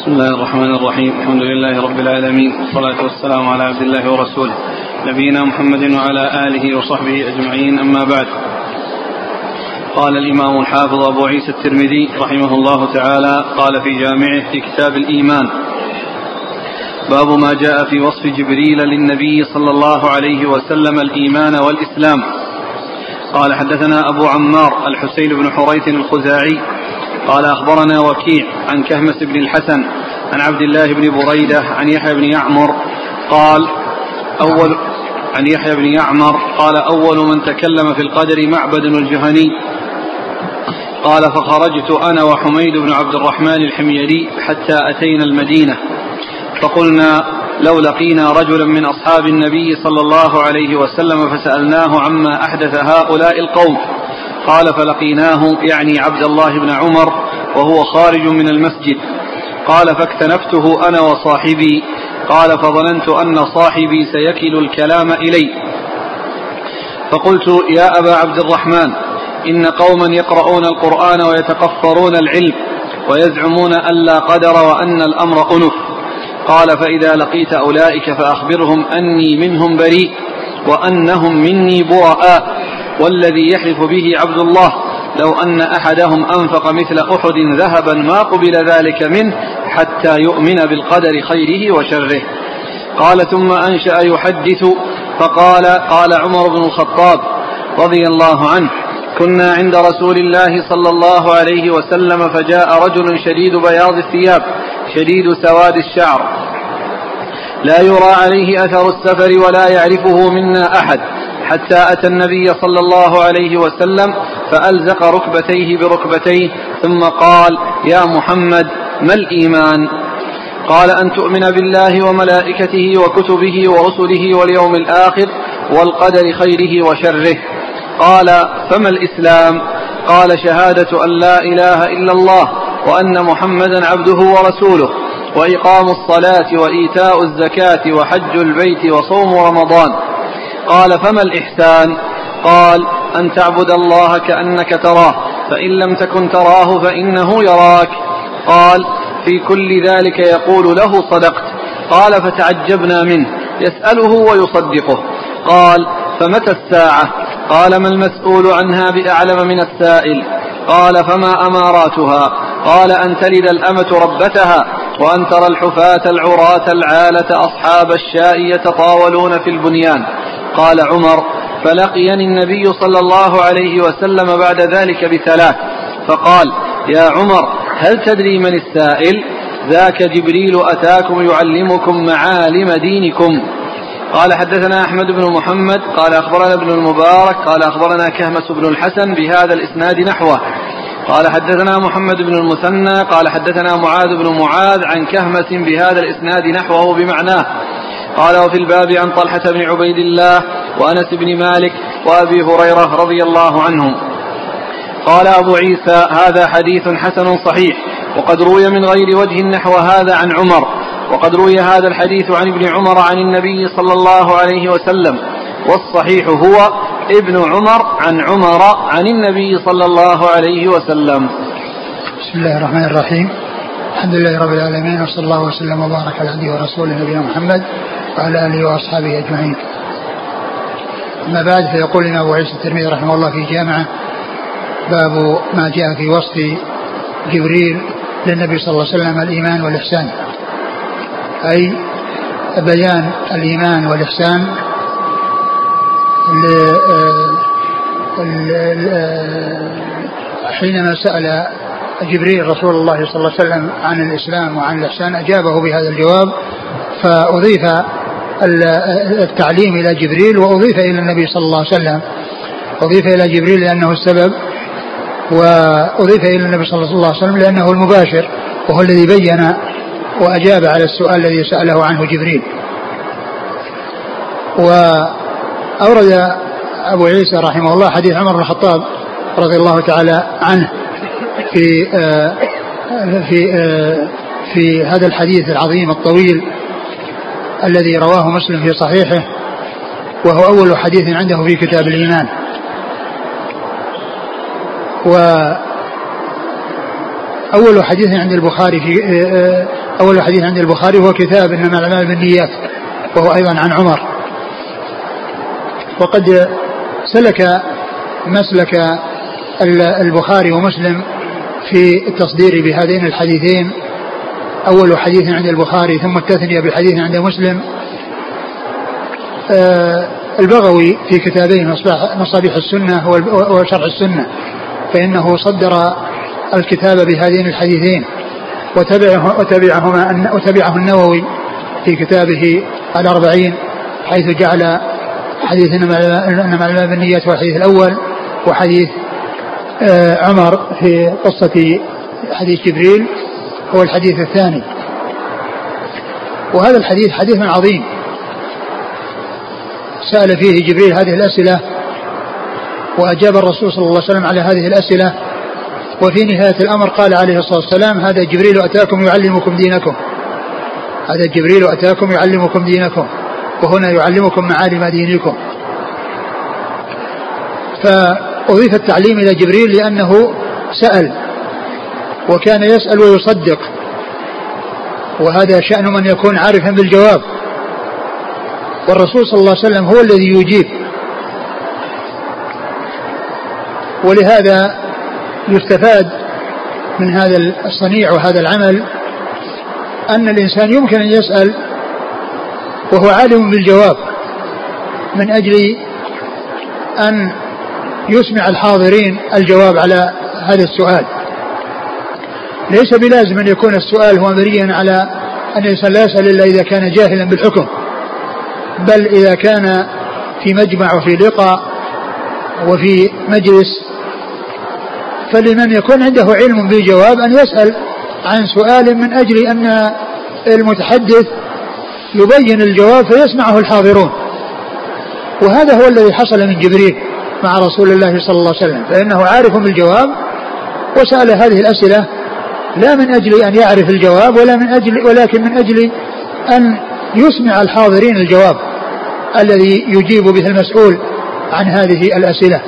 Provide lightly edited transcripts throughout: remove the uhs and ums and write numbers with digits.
بسم الله الرحمن الرحيم. الحمد لله رب العالمين، والصلاة والسلام على عبد الله ورسوله نبينا محمد وعلى آله وصحبه أجمعين، أما بعد. قال الإمام الحافظ أبو عيسى الترمذي رحمه الله تعالى قال في جامعه في كتاب الإيمان: باب ما جاء في وصف جبريل للنبي صلى الله عليه وسلم الإيمان والإسلام. قال: حدثنا أبو عمار الحسين بن حريث الخزاعي قال: أخبرنا وكيع عن كهمس بن الحسن عن عبد الله بن بريدة عن يحيى بن يعمر قال: أول من تكلم في القدر معبد الجهني. قال: فخرجت أنا وحميد بن عبد الرحمن الحميري حتى أتينا المدينة، فقلنا: لو لقينا رجلا من أصحاب النبي صلى الله عليه وسلم فسألناه عما أحدث هؤلاء القوم. قال: فلقيناه، يعني عبد الله بن عمر، وهو خارج من المسجد. قال: فاكتنفته أنا وصاحبي. قال: فظننت أن صاحبي سيكل الكلام إلي، فقلت: يا أبا عبد الرحمن، إن قوما يقرؤون القرآن ويتقفرون العلم ويزعمون أن لا قدر وأن الأمر أنف. قال: فإذا لقيت أولئك فأخبرهم أني منهم بريء وأنهم مني براء، والذي يحلف به عبد الله لو أن أحدهم أنفق مثل أحد ذهبا ما قبل ذلك منه حتى يؤمن بالقدر خيره وشره. قال: ثم أنشأ يحدث فقال: قال عمر بن الخطاب رضي الله عنه: كنا عند رسول الله صلى الله عليه وسلم، فجاء رجل شديد بياض الثياب شديد سواد الشعر، لا يرى عليه أثر السفر ولا يعرفه منا أحد، حتى أتى النبي صلى الله عليه وسلم فألزق ركبتيه بركبتيه، ثم قال: يا محمد، ما الإيمان؟ قال: أن تؤمن بالله وملائكته وكتبه ورسله واليوم الآخر والقدر خيره وشره. قال: فما الإسلام؟ قال: شهادة أن لا إله إلا الله وأن محمدا عبده ورسوله، وإقام الصلاة وإيتاء الزكاة وحج البيت وصوم رمضان. قال: فما الإحسان؟ قال: أن تعبد الله كأنك تراه، فإن لم تكن تراه فإنه يراك. قال: في كل ذلك يقول له: صدقت. قال: فتعجبنا منه، يسأله ويصدقه. قال: فمتى الساعة؟ قال: ما المسؤول عنها بأعلم من السائل. قال: فما أماراتها؟ قال: أن تلد الأمة ربتها، وأن ترى الحفاة العراة العالة أصحاب الشاء يتطاولون في البنيان. قال عمر: فلقيني النبي صلى الله عليه وسلم بعد ذلك بثلاث، فقال: يا عمر، هل تدري من السائل؟ ذاك جبريل أتاكم يعلمكم معالم دينكم. قال: حدثنا أحمد بن محمد قال: أخبرنا ابن المبارك قال: أخبرنا كهمس بن الحسن بهذا الإسناد نحوه. قال: حدثنا محمد بن المثنى قال: حدثنا معاذ بن معاذ عن كهمس بهذا الإسناد نحوه بمعناه. قال: وفي الباب عن طلحة بن عبيد الله وأنس بن مالك وأبي هريرة رضي الله عنهم. قال أبو عيسى: هذا حديث حسن صحيح، وقد روي من غير وجه نحو هذا عن عمر، وقد روي هذا الحديث عن ابن عمر عن النبي صلى الله عليه وسلم، والصحيح هو ابن عمر عن عمر عن النبي صلى الله عليه وسلم. بسم الله الرحمن الرحيم. الحمد لله رب العالمين، وصلى الله وسلم وبارك على عبده ورسوله نبينا محمد وعلى آله وأصحابه أجمعين. أما بعد، فيقول لنا أبو عيسى الترمذي رحمه الله في جامعه: باب ما جاء في وصف جبريل للنبي صلى الله عليه وسلم الإيمان والإحسان، أي بيان الإيمان والإحسان حينما سأل جبريل رسول الله صلى الله عليه وسلم عن الإسلام وعن الإحسان أجابه بهذا الجواب، فأضيف التعليم إلى جبريل وأضيف إلى النبي صلى الله عليه وسلم. أضيف إلى جبريل لأنه السبب، وأضيف إلى النبي صلى الله عليه وسلم لأنه المباشر، وهو الذي بين وأجاب على السؤال الذي سأله عنه جبريل. وأورد أبو عيسى رحمه الله حديث عمر بن الخطاب رضي الله تعالى عنه في هذا الحديث العظيم الطويل الذي رواه مسلم في صحيحه، وهو أول حديث عنده في كتاب الإيمان. وأول حديث عند البخاري أول حديث عند البخاري هو كتاب إنما الأعمال بالنيات، وهو أيضا عن عمر. وقد سلك مسلك البخاري ومسلم في التصدير بهذين الحديثين، أول حديث عند البخاري ثم التثنية بحديث عند مسلم. البغوي في كتابين مصابيح السنة وشرح السنة، فإنه صدر الكتاب بهذين الحديثين، وتبعه النووي في كتابه الأربعين، حيث جعل حديث إنما الأعمال بالنيات هو الحديث الأول، وحديث عمر في قصة حديث جبريل هو الحديث الثاني. وهذا الحديث حديث عظيم، سأل فيه جبريل هذه الأسئلة وأجاب الرسول صلى الله عليه وسلم على هذه الأسئلة، وفي نهاية الأمر قال عليه الصلاة والسلام: هذا جبريل أتاكم يعلمكم دينكم، هذا جبريل أتاكم يعلمكم دينكم، وهنا يعلمكم معالم دينكم. فأضيف التعليم إلى جبريل لأنه سأل وكان يسأل ويصدق، وهذا شأن من يكون عارفا بالجواب، والرسول صلى الله عليه وسلم هو الذي يجيب. ولهذا يستفاد من هذا الصنيع وهذا العمل أن الإنسان يمكن أن يسأل وهو عالم بالجواب، من أجل أن يسمع الحاضرين الجواب على هذا السؤال. ليس بلازم أن يكون السؤال هو مبنيا على أن الإنسان لا يسأل إلا إذا كان جاهلا بالحكم، بل إذا كان في مجمع وفي لقاء وفي مجلس، فلمن يكون عنده علم بالجواب أن يسأل عن سؤال من أجل أن المتحدث يبين الجواب فيسمعه الحاضرون. وهذا هو الذي حصل من جبريل مع رسول الله صلى الله عليه وسلم، فإنه عارف بالجواب وسأل هذه الأسئلة لا من أجل أن يعرف الجواب ولكن من أجل أن يسمع الحاضرين الجواب الذي يجيب به المسؤول عن هذه الأسئلة.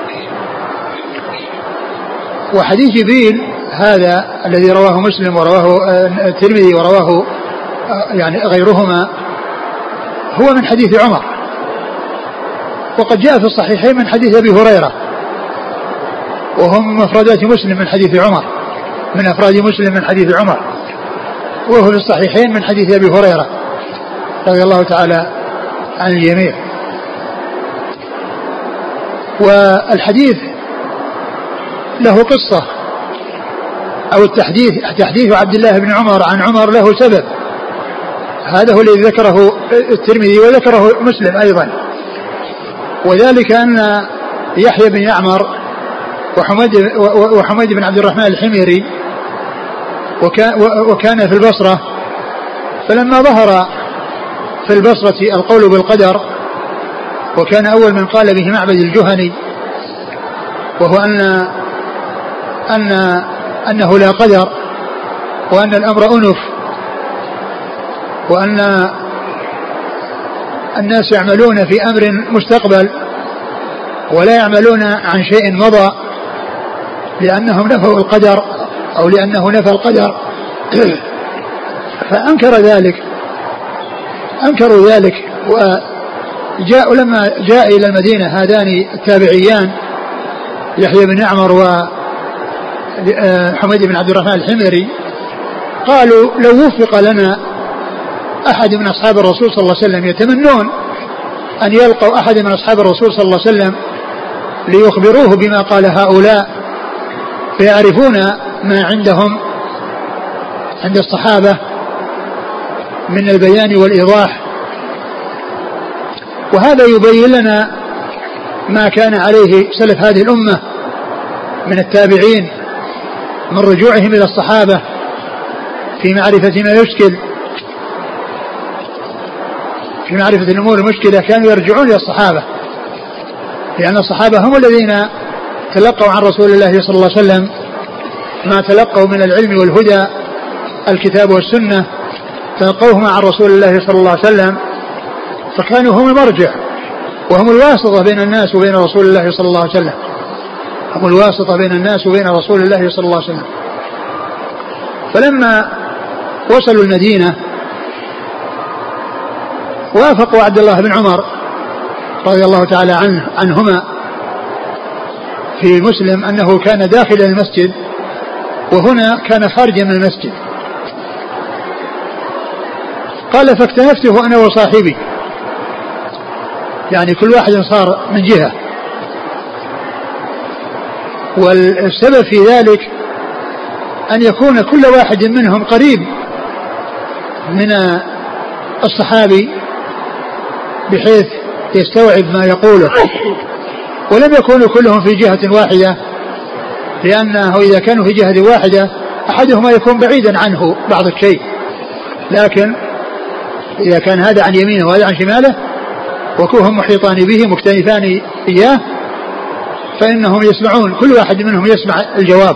وحديث جبريل هذا الذي رواه مسلم ورواه الترمذي ورواه يعني غيرهما هو من حديث عمر، وقد جاء في الصحيحين من حديث أبي هريرة، وهم مفردات مسلم من حديث عمر، من أفراد مسلم من حديث عمر، وهو في الصحيحين من حديث أبي هريرة رضي الله تعالى عن الجميع. والحديث له قصة، أو تحديث عبد الله بن عمر عن عمر له سبب، هذا هو الذي ذكره الترمذي وذكره مسلم أيضا، وذلك أن يحيى بن يعمر وحميد بن عبد الرحمن الحميري وكان في البصرة، فلما ظهر في البصرة القول بالقدر، وكان أول من قال به معبد الجهني، وهو أنه لا قدر، وأن الأمر أنف، وأن الناس يعملون في أمر مستقبل ولا يعملون عن شيء مضى، لأنهم نفوا القدر أو لأنه نفى القدر. أنكروا ذلك وجاءوا لما جاء إلى المدينة هذان التابعيان يحيى بن يعمر وحميد بن عبد الرحمن الحميري، قالوا لو وفق لنا أحد من أصحاب الرسول صلى الله عليه وسلم، يتمنون أن يلقوا أحد من أصحاب الرسول صلى الله عليه وسلم ليخبروه بما قال هؤلاء، فيعرفون ما عندهم عند الصحابة من البيان والإيضاح. وهذا يبين لنا ما كان عليه سلف هذه الأمة من التابعين من رجوعهم إلى الصحابة في معرفة ما يشكل، في معرفة الأمور المشكلة، كانوا يرجعون إلى الصحابة، لأن الصحابة هم الذين تلقوا عن رسول الله صلى الله عليه وسلم ما تلقوا من العلم والهدى، الكتاب والسنة تلقوهما عن رسول الله صلى الله عليه وسلم، فكانوا هم المرجع وهم الواسطة بين الناس وبين رسول الله صلى الله عليه وسلم، هم الواسطة بين الناس وبين رسول الله صلى الله عليه وسلم. فلما وصلوا المدينة وافقوا عبد الله بن عمر رضي الله تعالى عنهما في مسلم أنه كان داخل المسجد وهنا كان خارجا من المسجد. قال فاكتنفته أنا وصاحبي، يعني كل واحد صار من جهة، والسبب في ذلك أن يكون كل واحد منهم قريب من الصحابي بحيث يستوعب ما يقوله، ولم يكونوا كلهم في جهة واحدة، لأنه إذا كانوا في جهة واحدة أحدهما يكون بعيدا عنه بعض الشيء، لكن إذا كان هذا عن يمينه وهذا عن شماله وكوهم محيطان به مكتنفان إياه فإنهم يسمعون، كل واحد منهم يسمع الجواب.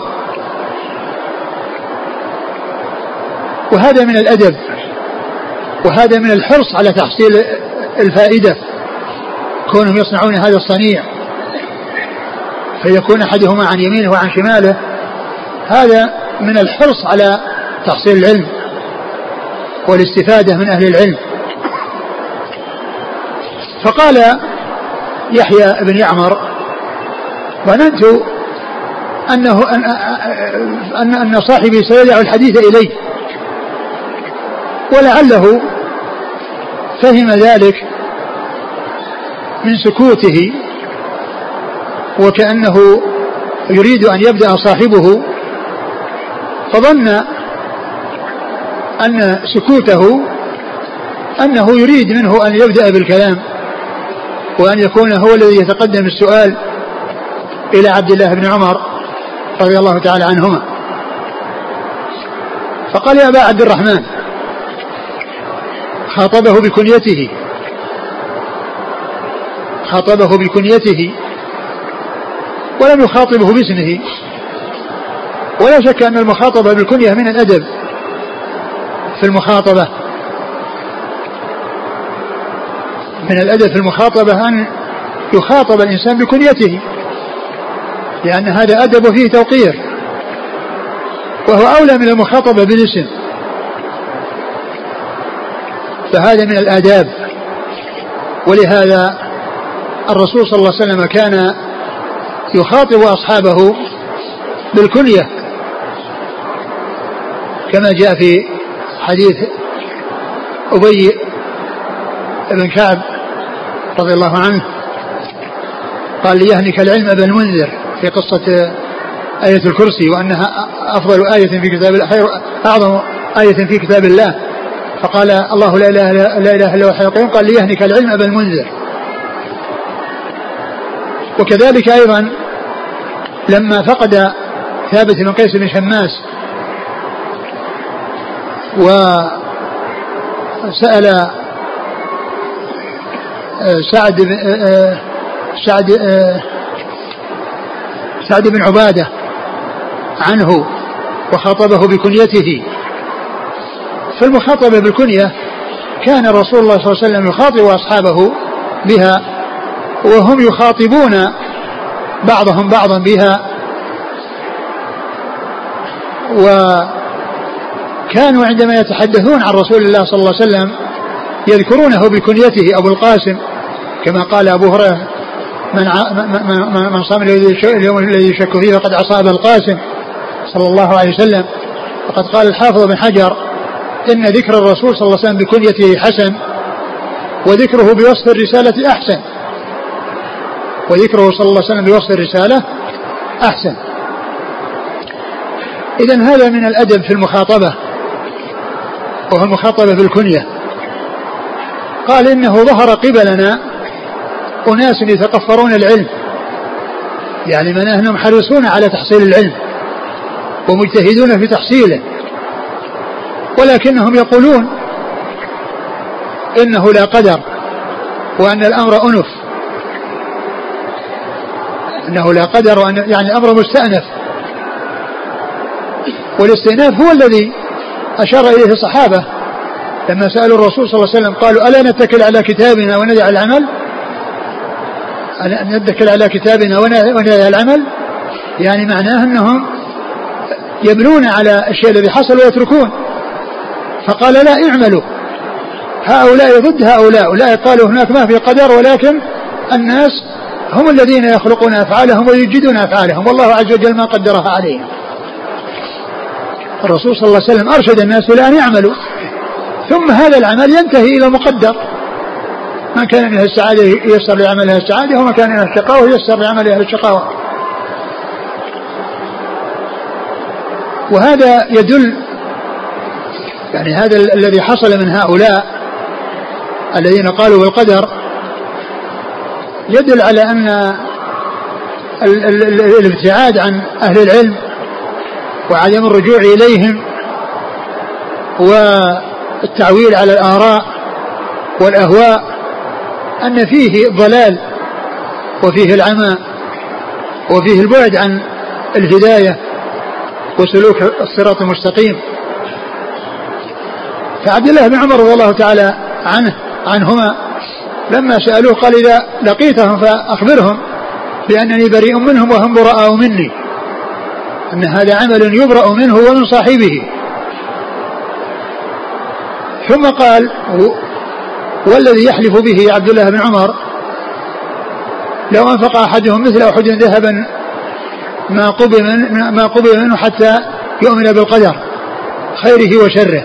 وهذا من الأدب وهذا من الحرص على تحصيل الفائدة، كونهم يصنعون هذا الصنيع فيكون أحدهما عن يمينه وعن شماله، هذا من الحرص على تحصيل العلم والاستفادة من أهل العلم. فقال يحيى بن يعمر ظننت أن صاحبي سيدع الحديث إلي، ولعله فهم ذلك من سكوته وكأنه يريد أن يبدأ صاحبه، فظن أن سكوته أنه يريد منه أن يبدأ بالكلام وأن يكون هو الذي يتقدم السؤال إلى عبد الله بن عمر رضي الله تعالى عنهما. فقال يا أبا عبد الرحمن، خاطبه بكنيته ولم يخاطبه باسمه، ولا شك أن المخاطبة بالكنية من الأدب في المخاطبة، من الأدب في المخاطبة أن يخاطب الإنسان بكنيته، لأن هذا أدب فيه توقير، وهو أولى من المخاطبة بالاسم، فهذا من الآداب. ولهذا الرسول صلى الله عليه وسلم كان يخاطب أصحابه بالكنية، كما جاء في حديث أبي بن كعب رضي الله عنه قال ليهنك العلم أبا المنذر في قصة آية الكرسي، وأنها أفضل آية في كتاب الله، أعظم آية في كتاب الله، فقال الله لا إله إلا هو الحي القيوم، قال ليهنك العلم أبا المنذر. وكذلك أيضا لما فقد ثابت بن قيس بن شماس وسأل سعد بن عبادة عنه وخاطبه بكنيته، فالمخاطبة بالكنية كان رسول الله صلى الله عليه وسلم يخاطب أصحابه بها، وهم يخاطبون بعضهم بعضا بها، وكانوا عندما يتحدثون عن رسول الله صلى الله عليه وسلم يذكرونه بكنيته أبو القاسم، كما قال أبو هريرة من صام اليوم الذي يشك فيه فقد عصى أبا القاسم صلى الله عليه وسلم. وقد قال الحافظ بن حجر إن ذكر الرسول صلى الله عليه وسلم بكنيته حسن، وذكره بوصف الرسالة أحسن، وذكره صلى الله عليه وسلم بوصف الرسالة أحسن. إذن هذا من الأدب في المخاطبة، وهو المخاطبة بالكنية. قال إنه ظهر قبلنا أناس يتقفرون العلم، يعني من أنهم حريصون على تحصيل العلم ومجتهدون في تحصيله، ولكنهم يقولون إنه لا قدر، وأن الأمر أنف، أنه لا قدر، وأن يعني الأمر مستأنف. والاستئناف هو الذي أشار إليه الصحابة لما سألوا الرسول صلى الله عليه وسلم قالوا ألا نتكل على كتابنا وندع العمل، أن نتكل على كتابنا وندع العمل، يعني معناه أنهم يبنون على الشيء الذي حصل ويتركون، فقال لا اعملوا، هؤلاء ضد هؤلاء قالوا هناك ما في قدر، ولكن الناس هم الذين يخلقون أفعالهم ويجدون أفعالهم، والله عز وجل ما قدرها عليهم. الرسول صلى الله عليه وسلم أرشد الناس إلى أن يعملوا، ثم هذا العمل ينتهي إلى مقدر، من كان من السعادة ييسر لعمله السعادة، ومن كان من الشقاوة ييسر لعمله الشقاوة. وهذا يدل يعني هذا الذي حصل من هؤلاء الذين قالوا بالقدر يدل على أن الابتعاد عن أهل العلم وعدم الرجوع إليهم والتعويل على الآراء والأهواء أن فيه ضلال وفيه العمى وفيه البعد عن الهداية وسلوك الصراط المستقيم. فعبد الله بن عمر رضي الله تعالى عنهما لما سألوه قال إذا لقيتهم فأخبرهم بأنني بريء منهم وهم براء مني، أن هذا عمل يبرأ منه ومن صاحبه. ثم قال والذي يحلف به عبد الله بن عمر لو أنفق أحدهم مثل أحد ذهبا ما قبل منه حتى يؤمن بالقدر خيره وشره،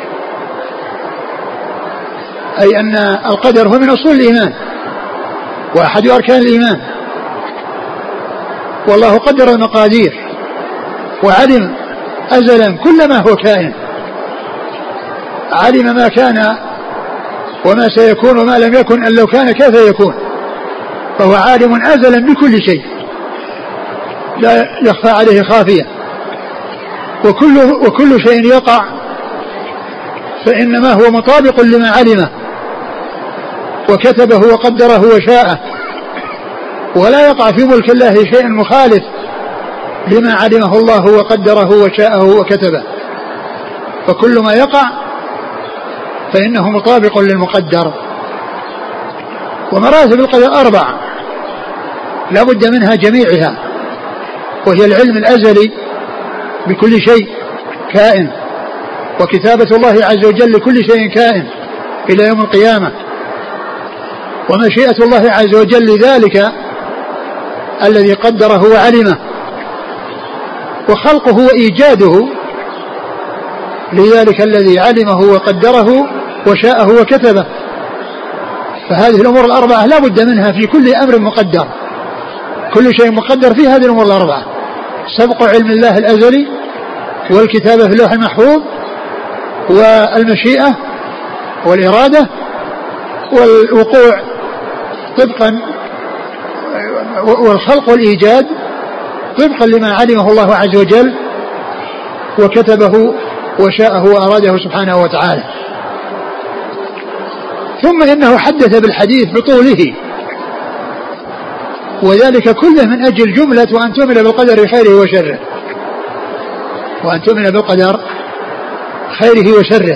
أي أن القدر هو من أصول الإيمان وأحد أركان الإيمان، والله قدر المقادير وعلم أزلا كل ما هو كائن، علم ما كان وما سيكون وما لم يكن أن لو كان كيف يكون، فهو عالم أزلا بكل شيء لا يخفى عليه خافية، وكل شيء يقع فإنما هو مطابق لما علمه وكتبه وقدره وشاءه، ولا يقع في ملك الله شيء مخالف لما علمه الله وقدره وشاءه وكتبه، فكل ما يقع فإنه مطابق للمقدر. ومراتب القدر 4 لا بد منها جميعها، وهي العلم الأزلي بكل شيء كائن، وكتابة الله عز وجل لكل شيء كائن إلى يوم القيامة، ومشيئة الله عز وجل لذلك الذي قدره وعلمه، وخلقه وإيجاده لذلك الذي علمه وقدره وشاءه وكتبه. فهذه الأمور 4 لا بد منها في كل أمر مقدر، كل شيء مقدر في هذه الأمور 4: سبق علم الله الأزلي، والكتابة في اللوح المحفوظ، والمشيئة والإرادة، والوقوع طبقا، والخلق والإيجاد طبقا لما علمه الله عز وجل وكتبه وشاءه وأراده سبحانه وتعالى. ثم إنه حدث بالحديث بطوله، وذلك كله من أجل جملة وأن تؤمن بالقدر خيره وشره، وأن تؤمن بالقدر خيره وشره.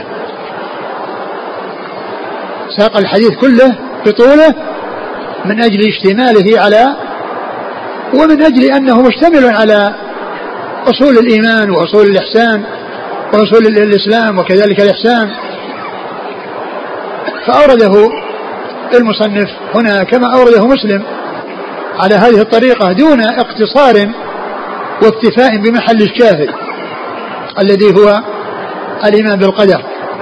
ساق الحديث كله بطوله من أجل اشتماله على، ومن أجل أنه مشتمل على أصول الإيمان وأصول الإحسان وأصول الإسلام وكذلك الإحسان. فأورده المصنف هنا كما أورده مسلم على هذه الطريقة دون اقتصار واكتفاء بمحل الشاهد الذي هو الإيمان بالقدر.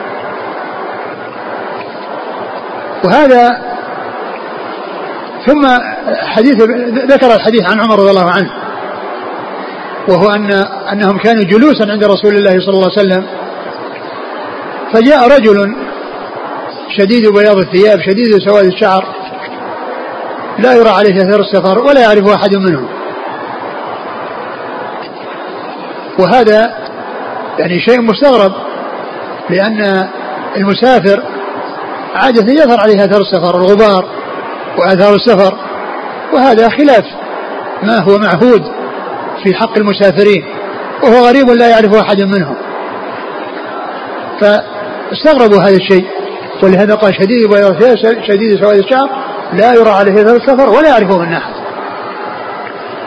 وهذا ثم ذكر الحديث عن عمر رضي الله عنه، وهو أنهم كانوا جلوسا عند رسول الله صلى الله عليه وسلم، فجاء رجل شديد بياض الثياب شديد سواد الشعر لا يرى عليه أثر السفر ولا يعرف أحد منهم. وهذا يعني شيء مستغرب، لأن المسافر عادة يظهر عليه أثر السفر، الغبار وأثار السفر، وهذا خلاف ما هو معهود في حق المسافرين، وهو غريب لا يعرف أحد منهم. فاستغربوا هذا الشيء، ولهذا قال شديد بياض الثياب شديد سواد الشعر لا يرى عليه أثر السفر ولا يعرفه من أحد.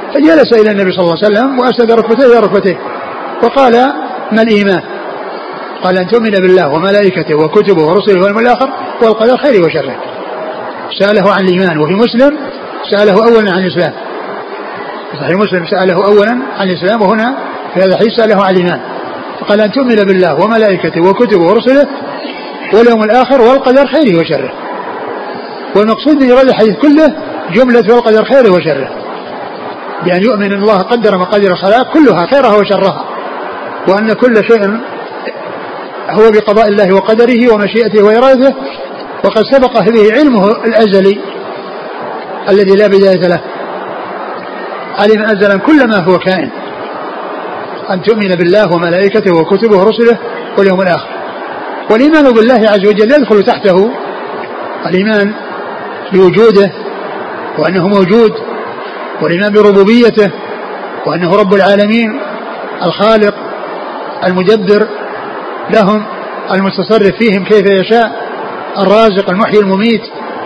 فجلس إلى النبي صلى الله عليه وسلم وأسند ركبتيه وقال: ما الإيمان؟ قال أن تؤمن بالله وملائكته وكتبه ورسله واليوم الآخر والقدر خيره وشره. سأله عن الإيمان. وفي مسلم سأله أولا عن الإسلام، في صحيح مسلم سأله أولا عن الإسلام، وهنا في هذا الحديث سأله عن الإيمان. فقال أن تؤمن بالله وملائكته وكتبه ورسله واليوم الآخر والقدر خيره وشره. والمقصود من هذا الحديث كله جملة والقدر خيره وشره، بأن يؤمن أن الله قدر مقادير الخلائق كلها خيرها وشرها، وأن كل شيء هو بقضاء الله وقدره ومشيئته وإرادته، وقد سبق به علمه الأزلي الذي لا بداية له، علم أزلا كل ما هو كائن. أن تؤمن بالله وملائكته وكتبه ورسله واليوم الآخر. والإيمان بالله عز وجل يدخل تحته الإيمان بوجوده وأنه موجود، والإيمان بربوبيته وأنه رب العالمين الخالق المدبر لهم المتصرف فيهم كيف يشاء الرازق المحيي المميت.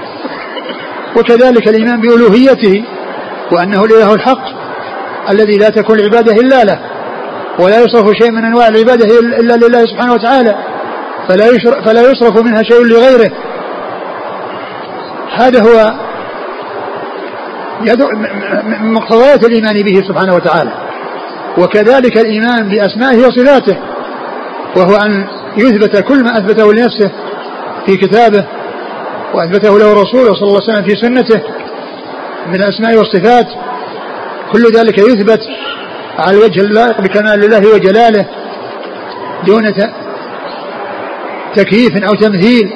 وكذلك الإيمان بألوهيته وأنه الإله الحق الذي لا تكون العبادة إلا له، ولا يصرف شيء من أنواع العبادة إلا لله سبحانه وتعالى، فلا يصرف منها شيء لغيره. هذا هو مقتضيات الإيمان به سبحانه وتعالى. وكذلك الإيمان بأسمائه وصفاته، وهو أن يثبت كل ما أثبته لنفسه في كتابه وأثبته له رسوله صلى الله عليه وسلم في سنته من الأسماء والصفات، كل ذلك يثبت على الوجه اللائق بكمال الله وجلاله دون تكييف أو تمثيل،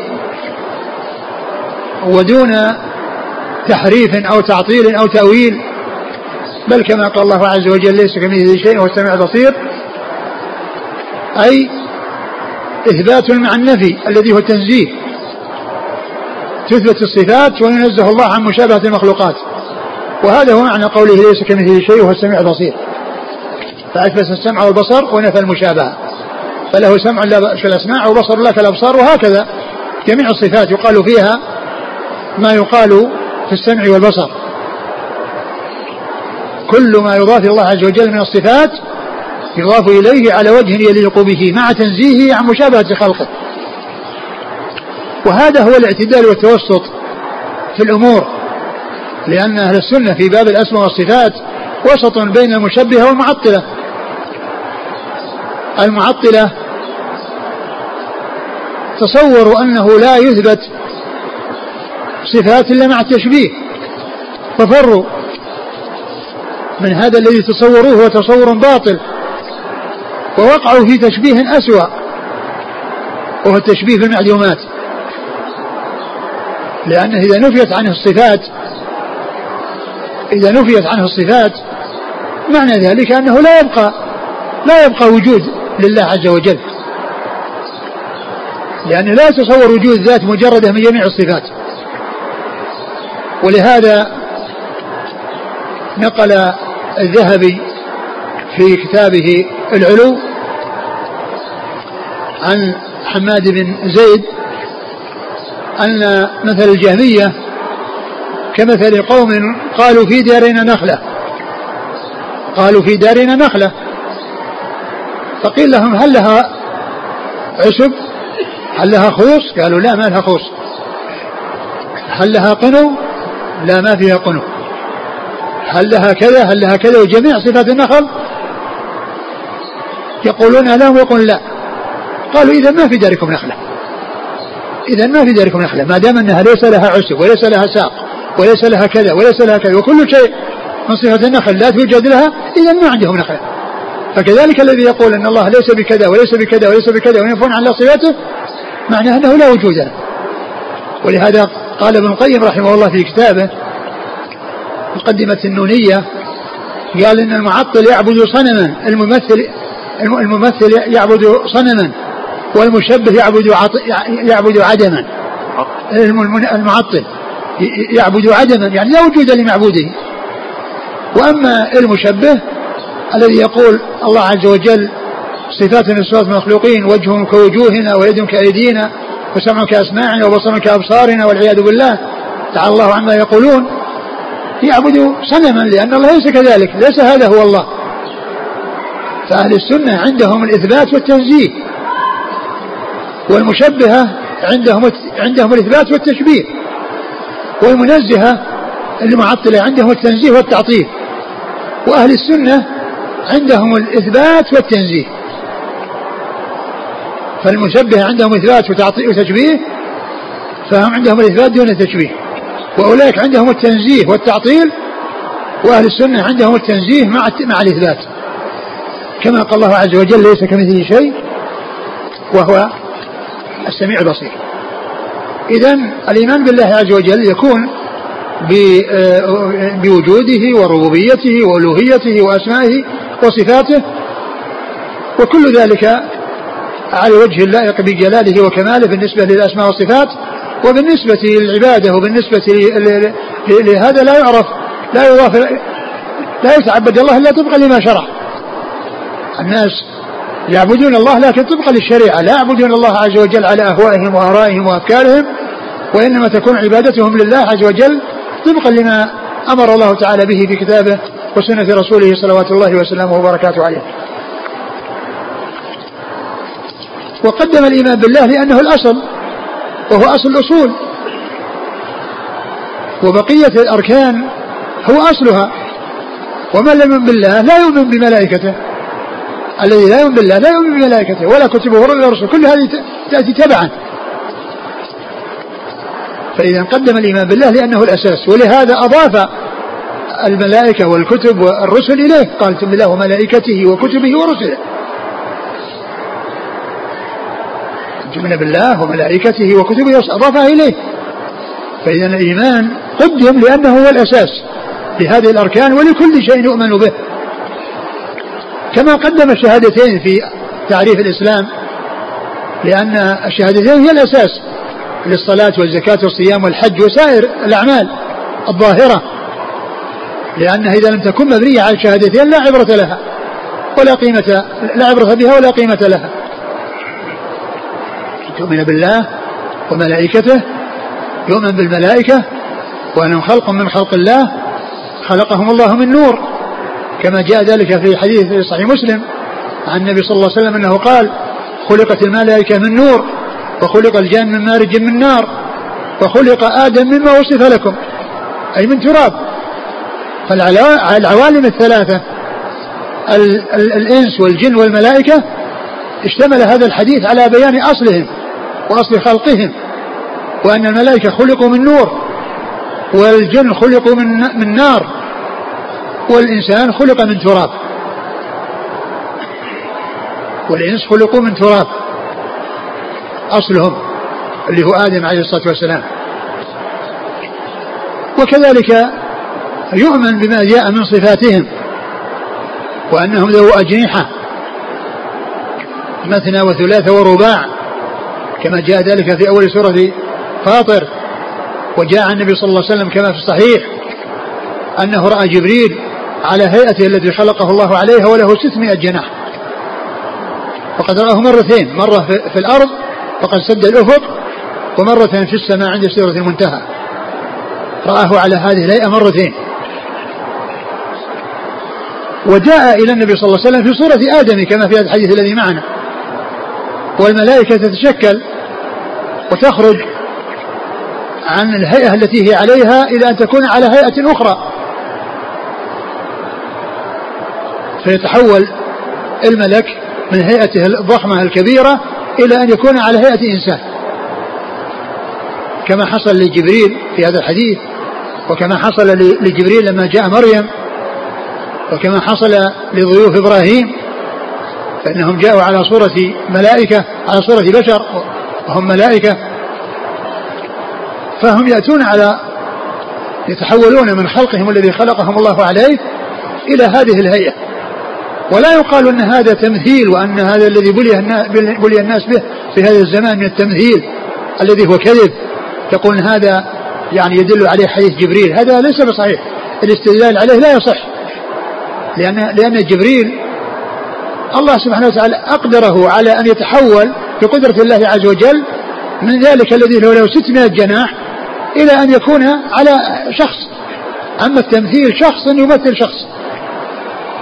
ودون تحريف أو تعطيل أو تأويل، بل كما قال الله عز وجل ليس كمثله شيء وهو السميع البصير، أي إثبات مع النفي الذي هو التنزيه. تثبت الصفات وينزه الله عن مشابهة المخلوقات، وهذا هو معنى قوله ليس كمثله شيء وهو السميع البصير، فأثبت السمع والبصر ونفى المشابهة، فله سمع لا كالأسماع وبصر لا كالأبصار، وهكذا جميع الصفات يقال فيها ما يقال في السمع والبصر. كل ما يضاف إلى الله عز وجل من الصفات يضاف إليه على وجه يليق به مع تنزيهه عن مشابهة خلقه. وهذا هو الاعتدال والتوسط في الأمور، لأن أهل السنة في باب الأسماء والصفات وسط بين المشبهة والمعطلة. المعطلة تصوروا أنه لا يثبت صفات إلا مع التشبيه، ففروا من هذا الذي تصوروه هو تصور باطل، ووقعوا في تشبيه أسوأ وهو التشبيه بالمعلومات، لأنه إذا نفيت عنه الصفات معنى ذلك أنه لا يبقى وجود لله عز وجل، لأنه لا يتصور وجود ذات مجردة من جميع الصفات. ولهذا نقل الذهبي في كتابه العلو عن حماد بن زيد أن مثل الجهمية كمثل قوم قالوا في دارنا نخلة، فقيل لهم هل لها عشب؟ هل لها خوص؟ قالوا لا، ما لها خوص. هل لها قنو؟ لا، ما فيها قنو. هل لها كذا؟ هل لها كذا؟ وجميع صفات النخل يقولون لا ويقول لا. قالوا إذا ما في داركم نخلة، ما دام أنها ليس لها عشب وليس لها ساق وليس لها كذا وليس لها كذا، وكل شيء من صفة النخل لا توجد لها، إذا ما عندهم نخلة. فكذلك الذي يقول أن الله ليس بكذا وليس بكذا وليس بكذا وينفون عن الله صفاته معناه أنه لا وجود له. ولهذا قال ابن القيم رحمه الله في كتابه مقدمة النونية، قال إن المعطل يعبد صنما، الممثل يعبد صنما، والمشبه يعبد عدما. المعطل يعبد عدما يعني لا وجود لمعبوده. وأما المشبه الذي يقول الله عز وجل صفات من صفات المخلوقين، وجه كوجوهنا ويد كأيدينا وسمع كأسماعنا وبصر كأبصارنا والعياذ بالله تعالى الله عما يقولون، يعبد صنما لأن الله ليس كذلك، ليس هذا هو الله. فأهل السنة عندهم الإثبات والتنزيه، والمشبهة عندهم الإثبات والتشبيه، والمنزهة المعطلة عندهم التنزيه والتعطيل، وأهل السنة عندهم الإثبات والتنزيه. فالمشبهة عندهم إثبات وتشبيه، فهم عندهم الإثبات دون التشبيه، وأولئك عندهم التنزيه والتعطيل، وأهل السنة عندهم التنزيه مع الإثبات، كما قال الله عز وجل ليس كمثله شيء وهو السميع البصير. إذن الإيمان بالله عز وجل يكون بوجوده وربوبيته وألوهيته وأسمائه وصفاته، وكل ذلك على وجه اللائق بجلاله وكماله بالنسبة للأسماء والصفات، وبالنسبة للعبادة وبالنسبة لهذا لا يعرف لا يتعبد الله إلا طبقا لما شرع. الناس يعبدون الله لكن طبقا للشريعة، لا يعبدون الله عز وجل على أهوائهم وآرائهم وأفكارهم، وإنما تكون عبادتهم لله عز وجل طبقا لما أمر الله تعالى به في كتابه وسنة رسوله صلوات الله وسلامه وبركاته عليه. وقدم الإيمان بالله لأنه الأصل وهو أصل الأصول، وبقية الأركان هو أصلها. ومن لم يؤمن بالله لا يؤمن بملائكته، الذي لا يؤمن بالله لا يؤمن بملائكته ولا كتبه ولا رسله، كل هذه تأتي تبعا. فإذا قدم الإيمان بالله لأنه الأساس، ولهذا أضاف الملائكة والكتب والرسل إليه، قال تؤمن بالله وملائكته وكتبه ورسله، تؤمن بالله وملائكته وكتبه أضافها إليه. فإذا الإيمان قدم لأنه هو الأساس لهذه الأركان ولكل شيء يؤمن به، كما قدم الشهادتين في تعريف الإسلام، لأن الشهادتين هي الأساس للصلاة والزكاة والصيام والحج وسائر الأعمال الظاهرة، لأنها إذا لم تكن مبنية على الشهادتين لا عبرة لها ولا قيمة، لا عبرة بها ولا قيمة لها. تؤمن بالله وملائكته، يؤمن بالملائكة وأنهم خلق من خلق الله، خلقهم الله من نور، كما جاء ذلك في حديث صحيح مسلم عن النبي صلى الله عليه وسلم أنه قال خلقت الملائكة من نور، وخلق الجان من مارج من نار، وخلق آدم مما وصف لكم، أي من تراب. فالعوالم الثلاثة الإنس والجن والملائكة اشتمل هذا الحديث على بيان أصلهم وأصل خلقهم، وأن الملائكة خلقوا من نور، والجن خلقوا من نار، والإنسان خلق من تراب، والإنس خلقوا من تراب أصلهم اللي هو آدم عليه الصلاة والسلام. وكذلك يؤمن بما جاء من صفاتهم، وأنهم ذو أجنحة مثنى وثلاث ورباع، كما جاء ذلك في أول سورة فاطر. وجاء النبي صلى الله عليه وسلم كما في الصحيح أنه رأى جبريل على هيئته التي خلقه الله عليها وله 600 جناح، وقد رآه مرتين، مرة في الأرض وقد سد الأفق، ومرة في السماء عند سدرة المنتهى، رآه على هذه الهيئة مرتين. وجاء إلى النبي صلى الله عليه وسلم في صورة آدم كما في هذا الحديث الذي معنا، والملائكة تتشكل وتخرج عن الهيئة التي هي عليها إلى أن تكون على هيئة أخرى، فيتحول الملك من هيئته الضخمة الكبيرة إلى أن يكون على هيئة إنسان، كما حصل لجبريل في هذا الحديث، وكما حصل لجبريل لما جاء مريم، وكما حصل لضيوف إبراهيم، فإنهم جاءوا على صورة ملائكة، على صورة بشر وهم ملائكة، فهم يأتون يتحولون من خلقهم الذي خلقهم الله عليه إلى هذه الهيئة. ولا يقال أن هذا تمثيل، وأن هذا الذي بلي الناس به في هذا الزمان من التمثيل الذي هو كذب، تقول هذا يعني يدل عليه حديث جبريل، هذا ليس بصحيح، الاستدلال عليه لا يصح، لأن جبريل الله سبحانه وتعالى أقدره على أن يتحول بقدرة الله عز وجل من ذلك الذي له 600 جناح إلى أن يكون على شخص. أما التمثيل شخص يمثل شخص،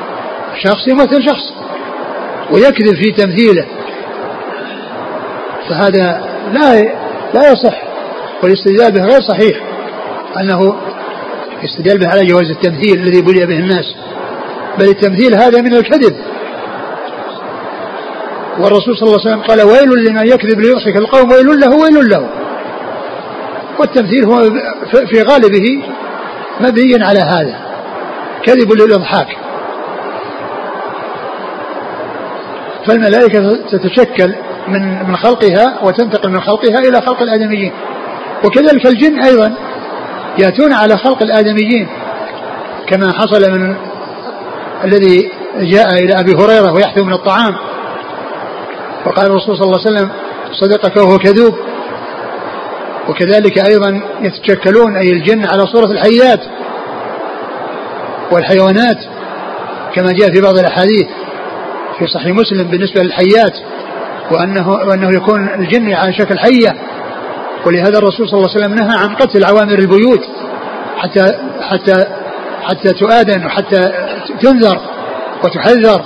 شخص يمثل شخص ويكذب في تمثيله، فهذا لا يصح، والاستدلال به غير صحيح، أنه استدلال به على جواز التمثيل الذي بلي به الناس، بل التمثيل هذا من الكذب. والرسول صلى الله عليه وسلم قال ويل لمن يكذب ليضحك القوم ويل له ويل له. والتمثيل هو في غالبه مبني على هذا، كذب للإضحاك. فالملائكة تتشكل من خلقها وتنتقل من خلقها إلى خلق الآدميين، وكذلك الجن أيضا يأتون على خلق الآدميين، كما حصل من الذي جاء إلى أبي هريرة ويحثو من الطعام، وقال الرسول صلى الله عليه وسلم صدقك وهو كذوب. وكذلك أيضا يتشكلون أي الجن على صورة الحيات والحيوانات، كما جاء في بعض الأحاديث في صحيح مسلم بالنسبة للحيات، وأنه يكون الجن على شكل حية. ولهذا الرسول صلى الله عليه وسلم نهى عن قتل عوامر البيوت حتى تؤذن وحتى تنذر وتحذر.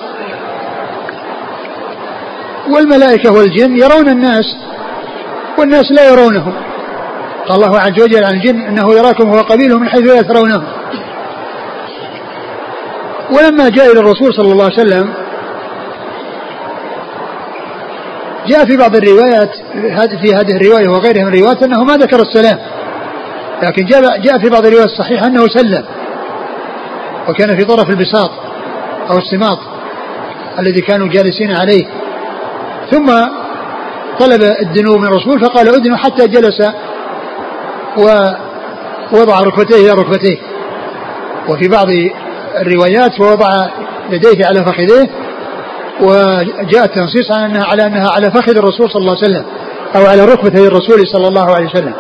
والملائكة والجن يرون الناس والناس لا يرونهم. قال الله عز وجل عن الجن إنه يراكم هو قبيله من حيث لا ترونه. ولما جاء إلى الرسول صلى الله عليه وسلم جاء في بعض الروايات في هذه الرواية وغيرها من الروايات أنه ما ذكر السلام، لكن جاء في بعض الروايات الصحيحة أنه سلم، وكان في طرف البساط أو السماط الذي كانوا جالسين عليه، ثم طلب الدنو من الرسول فقال أدنو، حتى جلس ووضع ركبتيه إلى ركبتيه. وفي بعض الروايات ووضع يديه على فخذيه، وجاء التنصيص على أنها على فخذ الرسول صلى الله عليه وسلم أو على ركبتي الرسول صلى الله عليه وسلم.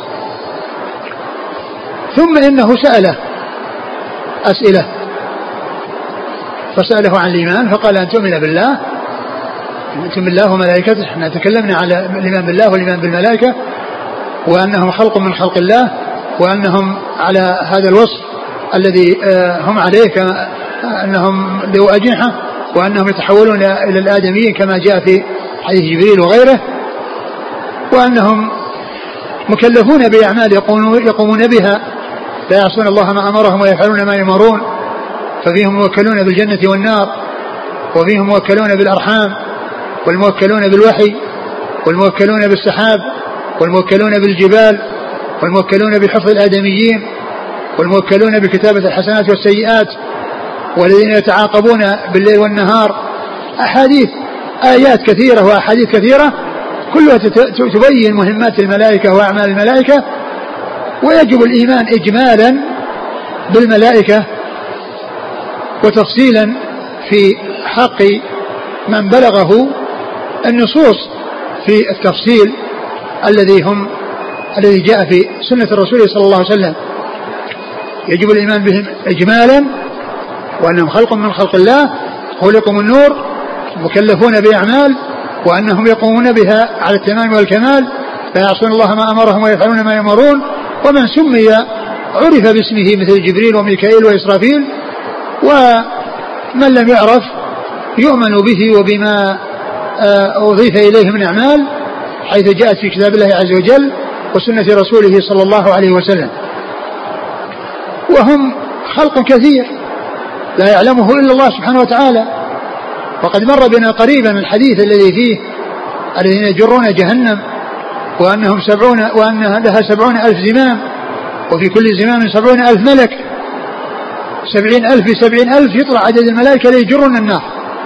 ثم إنه سأله أسئلة، فسأله عن الإيمان فقال أن تؤمن بالله وملائكته. احنا تكلمنا على الإيمان بالله والإيمان بالملائكة، وأنهم خلق من خلق الله، وأنهم على هذا الوصف الذي هم عليه، أنهم ذو أجنحة، وأنهم يتحولون إلى الآدميين كما جاء في حديث جبريل وغيره، وأنهم مكلفون بأعمال يقومون بها لا يعصون الله ما أمرهم ويفعلون ما يؤمرون، ففيهم موكلون بالجنة والنار، وفيهم موكلون بالأرحام، والموكلون بالوحي، والموكلون بالسحاب، والموكلون بالجبال، والموكلون بحفظ الآدميين، والموكلون بكتابة الحسنات والسيئات، والذين يتعاقبون بالليل والنهار. أحاديث آيات كثيرة وأحاديث كثيرة كلها تبين مهمات الملائكة وأعمال الملائكة. ويجب الإيمان إجمالا بالملائكة وتفصيلا في حق من بلغه النصوص في التفصيل الذي جاء في سنة الرسول صلى الله عليه وسلم. يجب الإيمان بهم إجمالا، وأنهم خلق من خلق الله، خلقوا من نور، مكلفون بأعمال، وأنهم يقومون بها على التمام والكمال، لا يعصون الله ما أمرهم ويفعلون ما يؤمرون. ومن سمي عرف باسمه مثل جبريل وميكائيل وإسرافيل، ومن لم يعرف يؤمن به وبما أضيف إليه من أعمال، حيث جاءت في كتاب الله عز وجل وسنة رسوله صلى الله عليه وسلم. وهم خلق كثير لا يعلمه إلا الله سبحانه وتعالى. وقد مر بنا قريبا الحديث الذي فيه الذين يجرون جهنم، وأنها لها 70,000 زمام، وفي كل زمام 70,000 ملك، 70,000 ب70,000 يطلع عدد الملائكة ليجرون النار.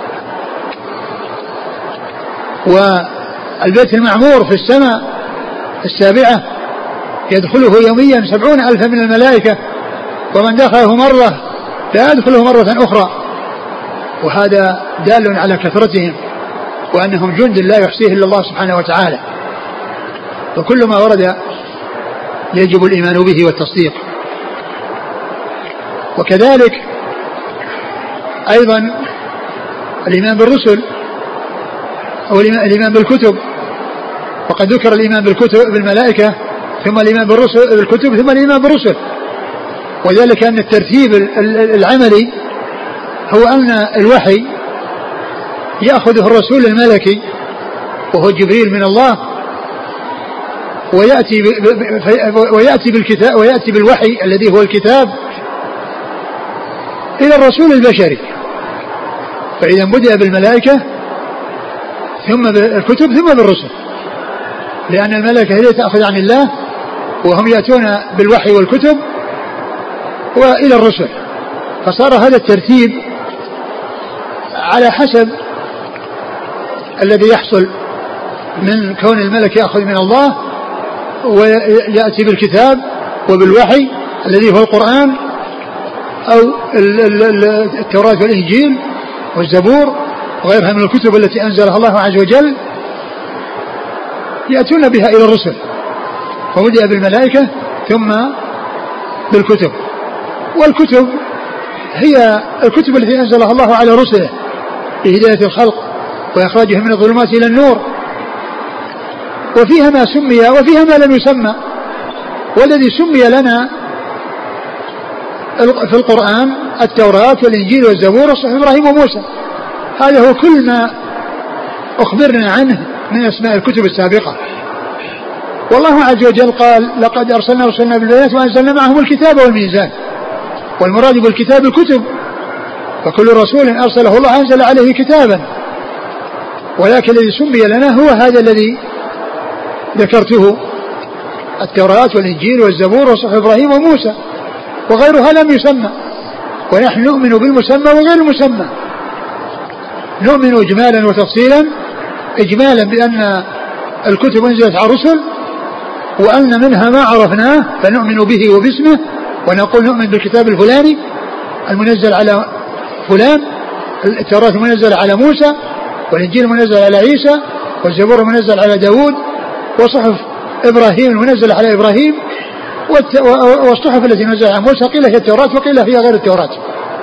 والبيت المعمور في السماء السابعة يدخله يوميا 70,000 من الملائكة، ومن دخله مرة لا يدخله مرة أخرى. وهذا دال على كثرتهم، وأنهم جند لا يحصيه إلا الله سبحانه وتعالى. وكل ما ورد يجب الإيمان به والتصديق. وكذلك أيضا الإيمان بالرسل أو الإيمان بالكتب. وقد ذكر الإيمان بالملائكة، ثم الإيمان بالكتب، ثم الإيمان بالرسل. وذلك أن الترتيب العملي هو أن الوحي يأخذه الرسول الملكي وهو جبريل من الله، ويأتي بالكتاب ويأتي بالوحي الذي هو الكتاب إلى الرسول البشري. فإذا بدأ بالملائكة ثم بالكتب ثم بالرسل، لأن الملائكة هي تأخذ عن الله وهم يأتون بالوحي والكتب وإلى الرسل، فصار هذا الترتيب على حسب الذي يحصل من كون الملك يأخذ من الله ويأتي بالكتاب وبالوحي الذي هو القرآن أو التوراة والإنجيل والزبور وغيرها من الكتب التي أنزلها الله عز وجل، يأتون بها إلى الرسل، فبدأ بالملائكة ثم بالكتب. والكتب هي الكتب التي أنزلها الله على رسله لهداية الخلق وإخراجهم من الظلمات إلى النور، وفيها ما سمي وفيها ما لم يسمى. والذي سمي لنا في القرآن التوراة والإنجيل والزبور وصحف إبراهيم وموسى، هذا هو كل ما أخبرنا عنه من أسماء الكتب السابقة. والله عز وجل قال لقد أرسلنا رسلنا بالبينات وأنزلنا معهم الكتاب والميزان، والمراد بالكتاب الكتب، فكل رسول أرسله الله أنزل عليه كتابا، ولكن الذي سمي لنا هو هذا الذي ذكرته، التوراة والإنجيل والزبور وصحف إبراهيم وموسى، وغيرها لم يسمى. ونحن نؤمن بالمسمى وغير المسمى، نؤمن إجمالا وتفصيلا. إجمالا بأن الكتب أنزلت على الرسل وأن منها ما عرفناه فنؤمن به وباسمه، ونقول نؤمن بالكتاب الفلاني المنزل على فلان، التوراة المنزل على موسى، والإنجيل المنزل على عيسى، والزبور المنزل على داود، وصحف إبراهيم المنزل على إبراهيم، والصحف التي نزل على موسى قيل هي التوراة وقيل هي غير التوراة.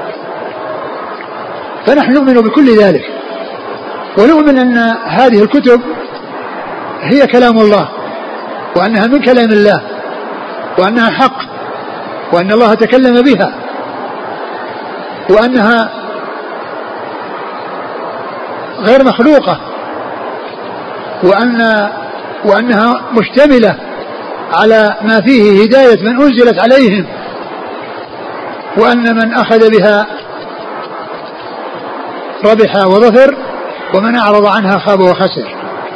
فنحن نؤمن بكل ذلك، ونؤمن أن هذه الكتب هي كلام الله، وأنها من كلام الله، وأنها حق، وأن الله تكلم بها، وأنها غير مخلوقة، وأنها مشتملة على ما فيه هداية من أنزلت عليهم، وأن من أخذ بها ربح وظفر، ومن أعرض عنها خاب وخسر.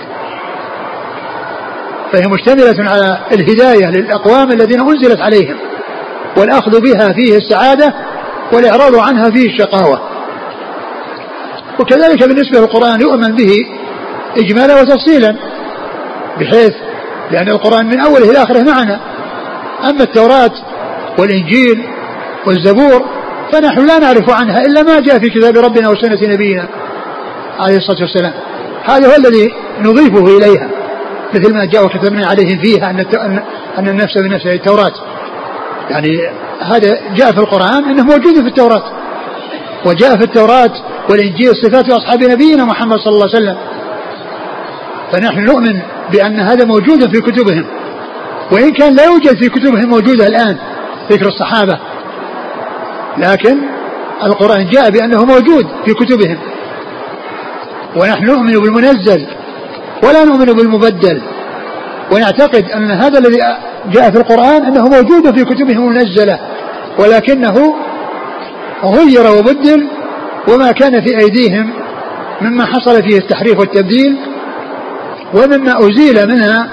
فهي مشتملة على الهداية للأقوام الذين أنزلت عليهم، والأخذ بها فيه السعادة، والإعراض عنها فيه الشقاوة. وكذلك بالنسبة للقرآن يؤمن به إجمالا وتفصيلا، بحيث لأن القرآن من أوله إلى آخره معنا. أما التوراة والإنجيل والزبور فنحن لا نعرف عنها إلا ما جاء في كتاب ربنا وسنة نبينا عليه الصلاة والسلام، هذا هو الذي نضيفه إليها، مثل ما جاء وكتبنا عليهم فيها أن النفس بالنفس هي التوراة، يعني هذا جاء في القرآن إنه موجود في التوراة، وجاء في التوراة والإنجيل صفات أصحاب نبينا محمد صلى الله عليه وسلم. فنحن نؤمن بأن هذا موجود في كتبهم، وإن كان لا يوجد في كتبهم موجودة الآن ذكر الصحابة، لكن القرآن جاء بأنه موجود في كتبهم. ونحن نؤمن بالمنزل ولا نؤمن بالمبدل، ونعتقد أن هذا الذي جاء في القرآن أنه موجود في كتبهم المنزلة، ولكنه غير وبدل، وما كان في أيديهم مما حصل فيه التحريف والتبديل، ومما أزيل منها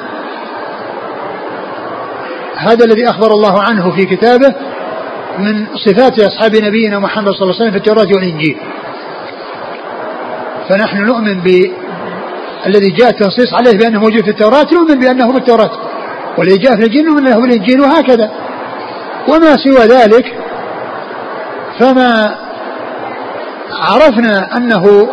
هذا الذي أخبر الله عنه في كتابه من صفات أصحاب نبينا محمد صلى الله عليه وسلم في التوراة والإنجيل. فنحن نؤمن بالذي جاء التنصيص عليه بأنه موجود في التوراة، نؤمن بأنه في التوراة، والذي جاء في الإنجيل نؤمن أنه في الإنجيل، وهكذا. وما سوى ذلك فما عرفنا أنه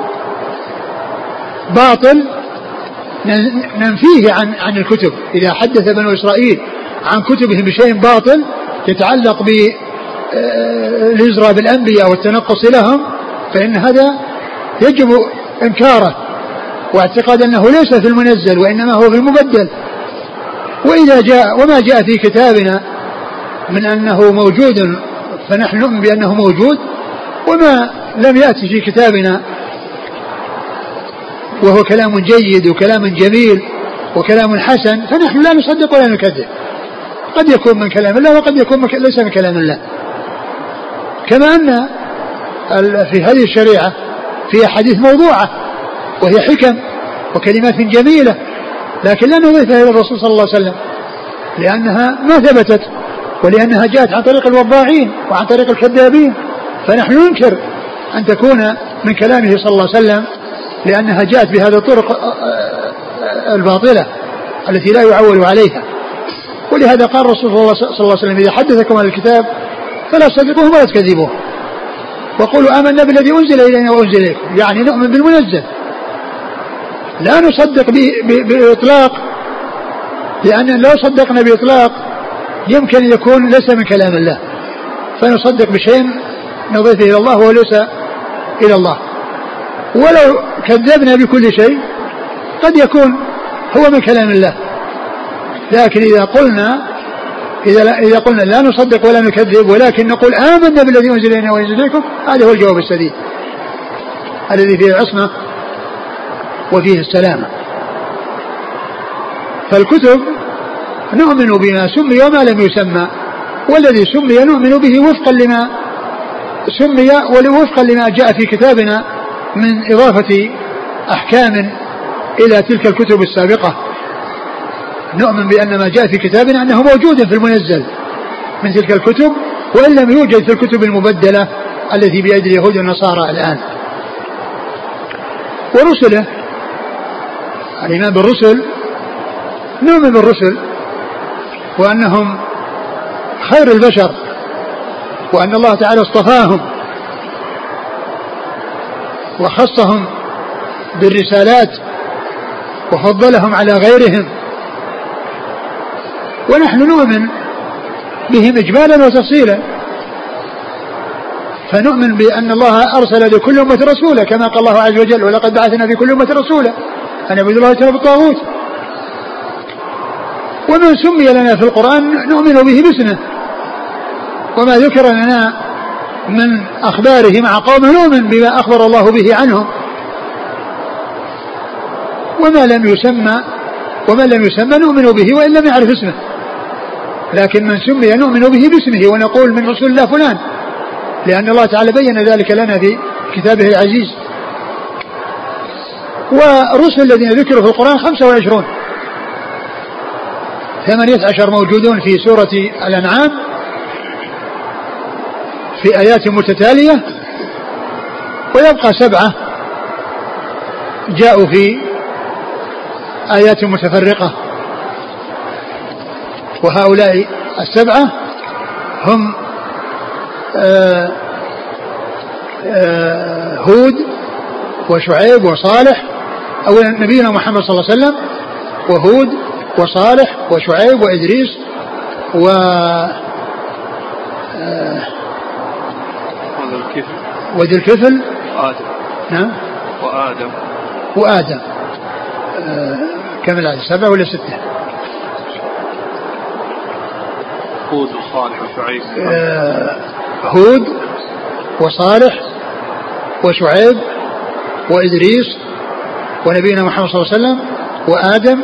باطل ننفيه عن الكتب. إذا حدث بنو إسرائيل عن كتبهم بشيء باطل يتعلق بالهجرة بالأنبياء والتنقص لهم، فإن هذا يجب إنكاره، واعتقاد أنه ليس في المنزل وإنما هو في المبدل. وإذا جاء وما جاء في كتابنا من أنه موجود فنحن نؤمن بأنه موجود، وما لم يأتي في كتابنا وهو كلام جيد وكلام جميل وكلام حسن فنحن لا نصدق ولا نكذب. قد يكون من كلام الله وقد يكون ليس من كلام الله. كما أن في هذه الشريعة فيها حديث موضوعة وهي حكم وكلمات جميلة، لكن لا نضيفها إلى الرسول صلى الله عليه وسلم لأنها ما ثبتت، ولأنها جاءت عن طريق الوضاعين وعن طريق الكذابين، فنحن ننكر أن تكون من كلامه صلى الله عليه وسلم لأنها جاءت بهذه الطرق الباطلة التي لا يعول عليها. ولهذا قال الرسول صلى الله عليه وسلم إذا حدثكم عن الكتاب فلا تصدقوه ولا تكذبوه وقولوا آمنا بالذي أنزل إلينا وأنزل إليكم، يعني نؤمن بالمنزل، لا نصدق بإطلاق، لأن لو صدقنا بإطلاق يمكن أن يكون ليس من كلام الله، فنصدق بشيء نضيفه إلى الله وليس إلى الله. ولو كذبنا بكل شيء قد يكون هو من كلام الله، لكن إذا قلنا لا نصدق ولا نكذب ولكن نقول آمنا بالذي أنزل إلينا وأنزل إليكم، هذا هو الجواب السديد الذي فيه العصمة وفيه السلامة. فالكتب نؤمن بما سمي وما لم يسمى، والذي سمي نؤمن به وفقا لما سمي ووفقا لما جاء في كتابنا من إضافة أحكام إلى تلك الكتب السابقة. نؤمن بأن ما جاء في كتابنا أنه موجود في المنزل من تلك الكتب، وإن لم يوجد في الكتب المبدلة التي بأيدي اليهود والنصارى الآن. ورسله، الإيمان بالرسل، نؤمن بالرسل وأنهم خير البشر، وأن الله تعالى اصطفاهم وخصهم بالرسالات وفضلهم على غيرهم، ونحن نؤمن بهم إجمالا وتفصيلا. فنؤمن بأن الله أرسل لكل أمة رسولا كما قال الله عز وجل ولقد بعثنا في كل أمة رسولا أن اعبدوا الله واجتنبوا الطاغوت. ومن سمي لنا في القرآن نؤمن به باسمه، وما ذكر لنا من أخباره مع قومه نؤمن بما أخبر الله به عنهم. ومن لم يسمى نؤمن به وإن لم يعرف اسمه، لكن من سمي نؤمن به باسمه ونقول من رسول الله فلان، لأن الله تعالى بين ذلك لنا في كتابه العزيز. ورسل الذين ذكروا في القرآن 25، 18 موجودون في سورة الأنعام في آيات متتالية، ويبقى 7 جاءوا في آيات متفرقة. وهؤلاء 7 هم هود وشعيب وصالح، أولا نبينا محمد صلى الله عليه وسلم، وهود وصالح وشعيب وإدريس وذي الكفل آدم. نعم وآدم. كم العدد؟ 7 ولا 6؟ هود وصالح وشعيب. هود وصالح وشعيب وإدريس ونبينا محمد صلى الله عليه وسلم وآدم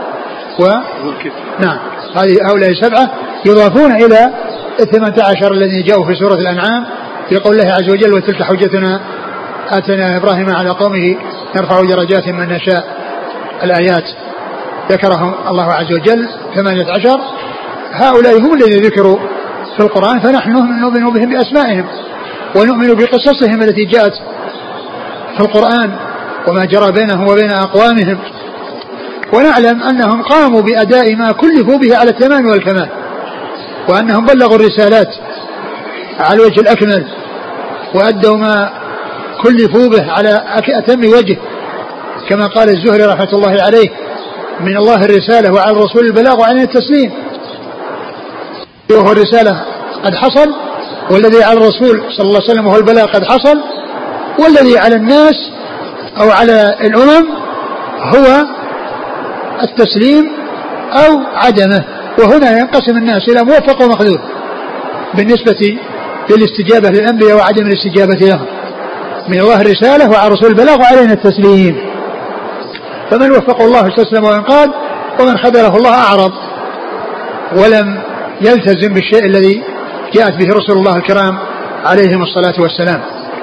نعم، هؤلاء 7 يضافون إلى 18 الذين جاءوا في سورة الأنعام في قول الله عز وجل وتلك حجتنا آتنا إبراهيم على قومه نرفع درجات من نشاء. الآيات ذكرهم الله عز وجل 18. هؤلاء هم الذين ذكروا في القرآن، فنحن نؤمن بهم بأسمائهم ونؤمن بقصصهم التي جاءت في القرآن وما جرى بينهم وبين أقوامهم، ونعلم أنهم قاموا بأداء ما كلفوا به على التمام والكمال، وأنهم بلغوا الرسالات على الوجه الأكمل وأدوا ما كلفوا به على أتم وجه، كما قال الزهري رحمة الله عليه من الله الرسالة وعلى الرسول البلاغ وعلينا التسليم. وهو الرسالة قد حصل، والذي على الرسول صلى الله عليه وسلم وهو البلاغ قد حصل، والذي على الناس أو على الأمم هو التسليم أو عدمه. وهنا ينقسم الناس إلى موفق ومخذول بالنسبة للاستجابة للأنبياء وعدم الاستجابة لهم. من الله الرسالة وعلى الرسول البلاغ وعلينا التسليم. فمن وفق الله استسلم وانقاد، ومن خذله الله أعرض ولم يلتزم بالشيء الذي جاءت به رسل الله الكرام عليهم الصلاة والسلام.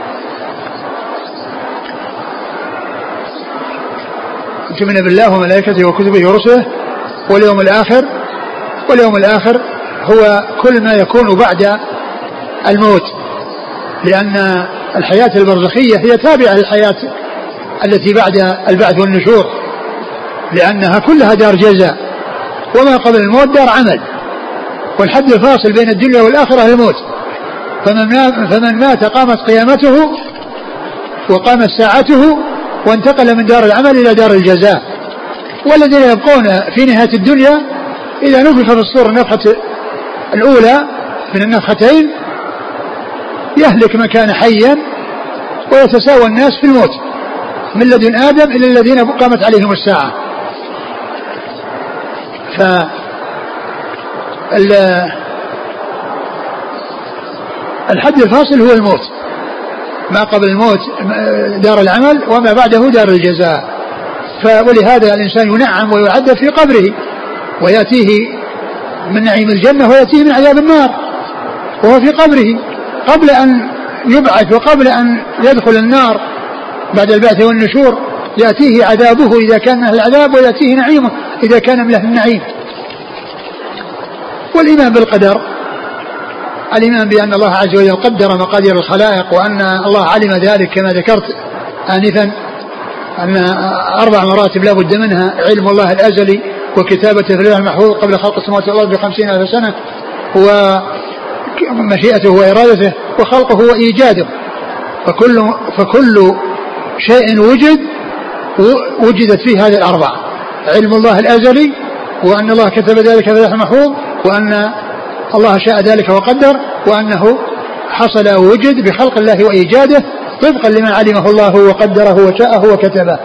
تؤمن بالله وملائكته وكتبه ورسله واليوم الآخر. واليوم الآخر هو كل ما يكون بعد الموت، لأن الحياة البرزخية هي تابعة للحياة التي بعد البعث والنشور، لأنها كلها دار جزاء، وما قبل الموت دار عمل، والحد الفاصل بين الدنيا والآخرة الموت. فمن مات قامت قيامته وقامت ساعته وانتقل من دار العمل إلى دار الجزاء. والذين يبقون في نهاية الدنيا إذا نفخ في الصور النفخة الأولى من النفختين يهلك من كان حيا ويتساوى الناس في الموت من لدن آدم إلى الذين قامت عليهم الساعة. الحد الفاصل هو الموت، ما قبل الموت دار العمل وما بعده دار الجزاء. ولهذا الإنسان ينعم ويعذب في قبره، ويأتيه من نعيم الجنة ويأتيه من عذاب النار وهو في قبره قبل أن يبعث وقبل أن يدخل النار بعد البعث والنشور. يأتيه عذابه إذا كان من أهل العذاب، ويأتيه نعيمه إذا كان من أهل النعيم. والإيمان بالقدر، الإيمان بأن الله عز وجل قدر مقادير الخلائق، وأن الله علم ذلك كما ذكرت آنفا أن 4 مراتب لا بد منها: علم الله الأزلي، وكتابته في اللوح المحفوظ قبل خلق السماوات والأرض ب50,000 سنة، ومشيئته وإرادته، وخلقه وإيجاده. فكل شيء وجدت فيه هذه 4: علم الله الأزلي، وأن الله كتب ذلك في اللوح المحفوظ، وأن الله شاء ذلك وقدر، وأنه حصل ووجد بخلق الله وإيجاده طبقا لما علمه الله وقدره وشاءه وكتبه.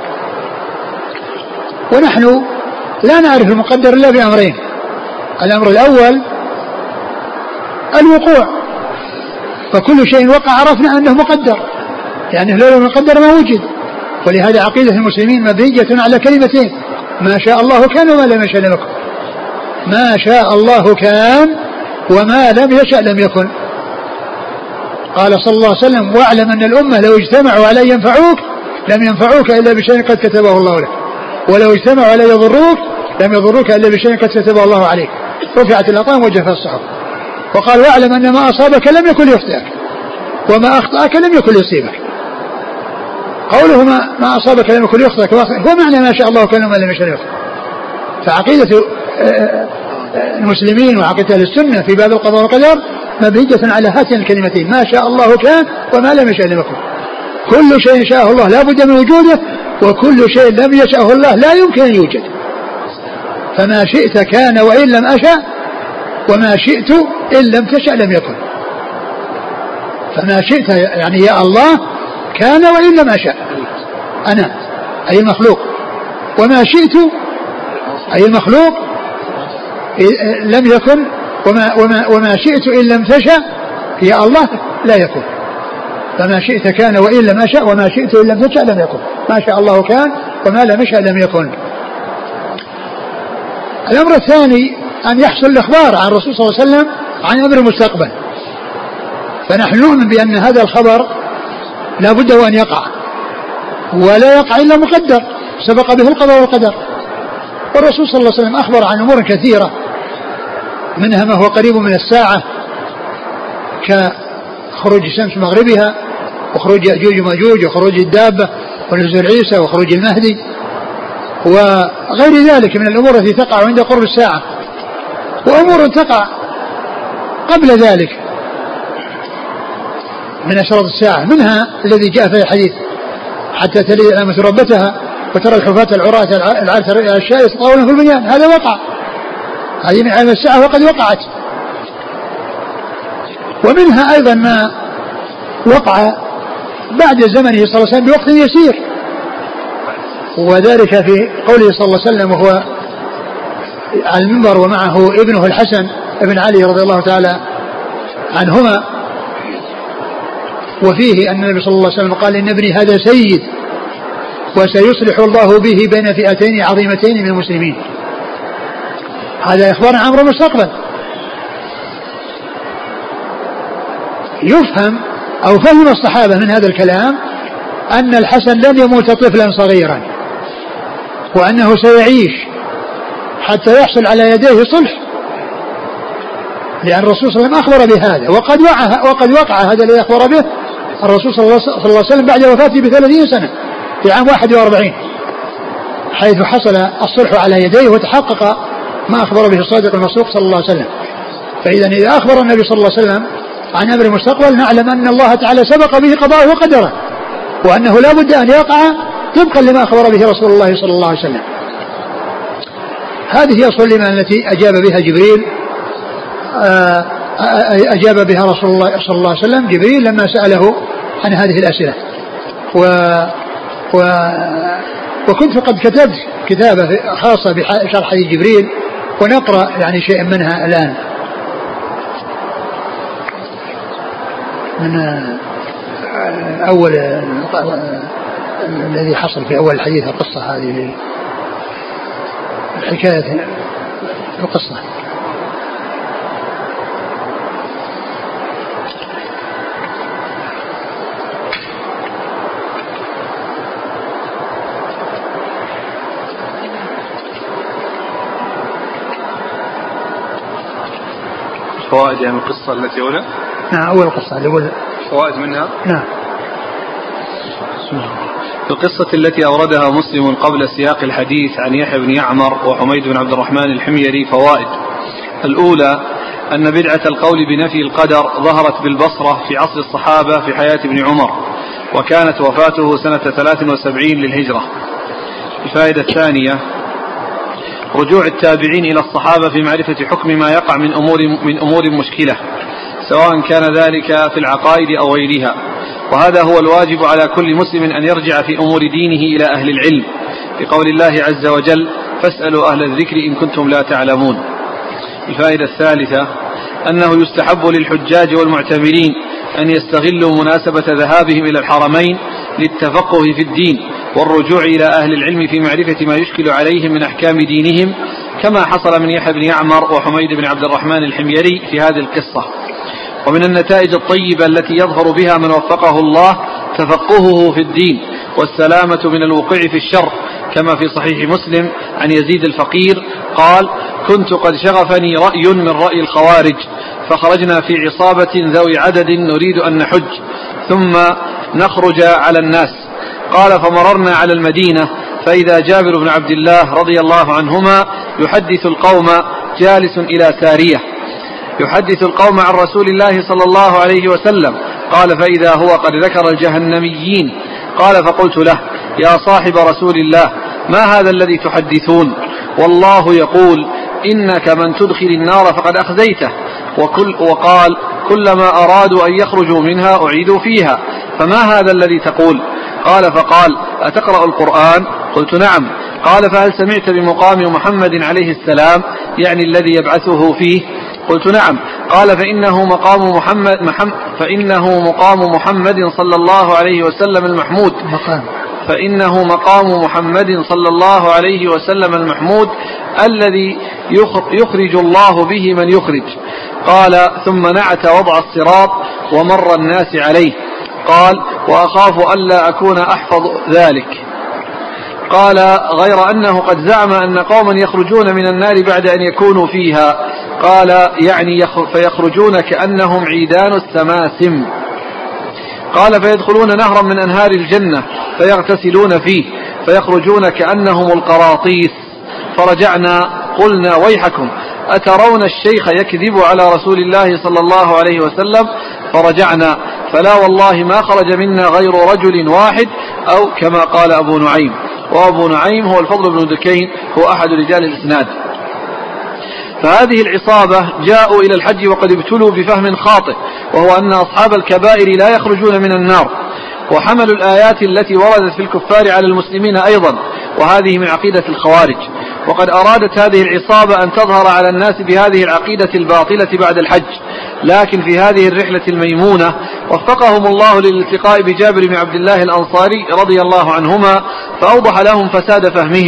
ونحن لا نعرف المقدر إلا بأمرين: الأمر الأول الوقوع، فكل شيء وقع عرفنا أنه مقدر، يعني لو مقدر ما وجد. ولهذا عقيدة المسلمين مبنية على كلمتين: ما شاء الله كان وما لم يشأ لم يكن. ما شاء الله كان وما لم يشأ لم يكن. قال صلى الله عليه وسلم: واعلم أن الأمة لو اجتمعوا على أن ينفعوك لم ينفعوك إلا بشيء قد كتبه الله لك، ولو اجتمعوا على يضروك لم يضروك إلا بشيء قد كتبه الله عليك. رفعت الأقلام وجفت الصحف. وقال: واعلم أن ما أصابك لم يكن ليخطئك وما أخطأك لم يكن ليصيبك. قوله ما أصابك لم يكن ليخطئك هو معنى ما شاء الله كان وما لم يشأ لم يكن. فعقيدة المسلمين وعقيدة أهل السنة في باب القضاء والقدر مبنية على هاتين الكلمتين: ما شاء الله كان وما لم يشأ لم يكن. كل شيء شاءه الله لا بد من وجوده، وكل شيء لم يشأه الله لا يمكن أن يوجد. فما شئت كان وإن لم أشأ، وما شئت إن لم تشأ لم يكن. فما شئت يعني يا الله كان وإن لم أشأ أنا أي المخلوق، وما شئت أي المخلوق لم يكن، وما شئت إن لم تشأ يا الله لا يكون. فما شئت كان وإن لم أشأ، وما شئت إن لم تشأ لم يكن. ما شاء الله كان وما لم يشأ لم يكن. الأمر الثاني أن يحصل الإخبار عن الرسول صلى الله عليه وسلم عن أمر المستقبل، فنحن نؤمن بأن هذا الخبر لا بد وأن يقع، ولا يقع إلا مقدر سبق به القضاء والقدر. والرسول صلى الله عليه وسلم أخبر عن أمور كثيرة، منها ما هو قريب من الساعة كخروج الشمس مغربها، وخروج يأجوج وماجوج، وخروج الدابة، ونزول عيسى، وخروج المهدي، وغير ذلك من الأمور التي تقع عند قرب الساعة. وأمور تقع قبل ذلك من أشراط الساعة، منها الذي جاء في الحديث: حتى تلد الأمة ربتها وترى الحفاة العراة العالة الأشياء يتطاولون في البنيان. هذا وقع، هذه من علم الساعة وقد وقعت. ومنها أيضا ما وقع بعد زمنه صلى الله عليه وسلم بوقت يسير، وذلك في قوله صلى الله عليه وسلم وهو على المنبر ومعه ابنه الحسن ابن علي رضي الله تعالى عنهما، وفيه أن النبي صلى الله عليه وسلم قال: إن ابني هذا سيد وسيصلح الله به بين فئتين عظيمتين من المسلمين. هذا إخبار عن أمر المستقبل. يفهم أو فهم الصحابة من هذا الكلام أن الحسن لن يموت طفلا صغيرا، وأنه سيعيش حتى يحصل على يديه صلح، لأن الرسول صلى الله عليه وسلم أخبر بهذا، وقد وقع هذا الذي أخبر به الرسول صلى الله عليه وسلم بعد وفاته ب30 سنة في عام 41، حيث حصل الصلح على يديه وتحقق ما أخبر به الصادق المصدوق صلى الله عليه وسلم. فإذا إذا أخبر النبي صلى الله عليه وسلم عن أمر المستقبل نعلم أن الله تعالى سبق به قضاءه وقدره، وأنه لا بد أن يقع طبقا لما أخبر به رسول الله صلى الله عليه وسلم. هذه هي السلمة التي أجاب بها جبريل، أجاب بها رسول الله صلى الله عليه وسلم جبريل لما سأله عن هذه الأسئلة. وكنت قد كتبت كتابة خاصة بشرح جبريل، ونقرأ يعني شيء منها الآن من أول الذي حصل في أول الحديث، القصة هذه الحكاية القصة. فوائد يعني القصة التي أولى؟ نعم أول قصة اللي أول فوائد منها. نعم. في القصة التي أوردها مسلم قبل سياق الحديث عن يحيى بن يعمر وحميد بن عبد الرحمن الحميري فوائد. الأولى أن بدعة القول بنفي القدر ظهرت بالبصرة في عصر الصحابة في حياة ابن عمر، وكانت وفاته سنة 73 للهجرة. الفائدة الثانية رجوع التابعين إلى الصحابة في معرفة حكم ما يقع من أمور مشكلة، سواء كان ذلك في العقائد أو غيرها، وهذا هو الواجب على كل مسلم أن يرجع في أمور دينه إلى أهل العلم، بقول الله عز وجل فاسألوا أهل الذكر إن كنتم لا تعلمون. الفائدة الثالثة أنه يستحب للحجاج والمعتمرين أن يستغلوا مناسبة ذهابهم إلى الحرمين للتفقه في الدين والرجوع إلى أهل العلم في معرفة ما يشكل عليهم من أحكام دينهم، كما حصل من يحيى بن يعمر وحميد بن عبد الرحمن الحميري في هذه القصة. ومن النتائج الطيبة التي يظهر بها من وفقه الله تفقهه في الدين والسلامة من الوقوع في الشر، كما في صحيح مسلم عن يزيد الفقير قال: كنت قد شغفني رأي من رأي الخوارج، فخرجنا في عصابة ذوي عدد نريد أن نحج ثم نخرج على الناس. قال: فمررنا على المدينة فإذا جابر بن عبد الله رضي الله عنهما يحدث القوم جالس إلى سارية يحدث القوم عن رسول الله صلى الله عليه وسلم. قال: فإذا هو قد ذكر الجهنميين. قال: فقلت له: يا صاحب رسول الله، ما هذا الذي تحدثون؟ والله يقول: إنك من تدخل النار فقد أخزيته. وقال: كلما أرادوا أن يخرجوا منها أعيدوا فيها، فما هذا الذي تقول؟ فقال: أتقرأ القرآن؟ قلت: نعم. قال: فهل سمعت بمقام محمد عليه السلام، يعني الذي يبعثه فيه؟ قلت: نعم. قال: فإنه مقام محمد صلى الله عليه وسلم المحمود. فإنه مقام محمد صلى الله عليه وسلم المحمود الذي يخرج الله به من يخرج. قال: ثم نعت وضع الصراط ومر الناس عليه. قال: وأخاف ألا أكون أحفظ ذلك. قال: غير أنه قد زعم أن قوما يخرجون من النار بعد أن يكونوا فيها. قال: يعني فيخرجون كأنهم عيدان السماسم. قال: فيدخلون نهرا من أنهار الجنة فيغتسلون فيه فيخرجون كأنهم القراطيس. فرجعنا قلنا: ويحكم، أترون الشيخ يكذب على رسول الله صلى الله عليه وسلم؟ فرجعنا فلا والله ما خرج منا غير رجل واحد، أو كما قال أبو نعيم. وأبو نعيم هو الفضل بن دكين، هو أحد رجال الإسناد. فهذه العصابة جاءوا إلى الحج وقد ابتلوا بفهم خاطئ، وهو أن أصحاب الكبائر لا يخرجون من النار، وحملوا الآيات التي وردت في الكفار على المسلمين أيضا، وهذه من عقيدة الخوارج. وقد أرادت هذه العصابة أن تظهر على الناس بهذه العقيدة الباطلة بعد الحج، لكن في هذه الرحلة الميمونة وفقهم الله للالتقاء بجابر بن عبد الله الأنصاري رضي الله عنهما، فأوضح لهم فساد فهمهم،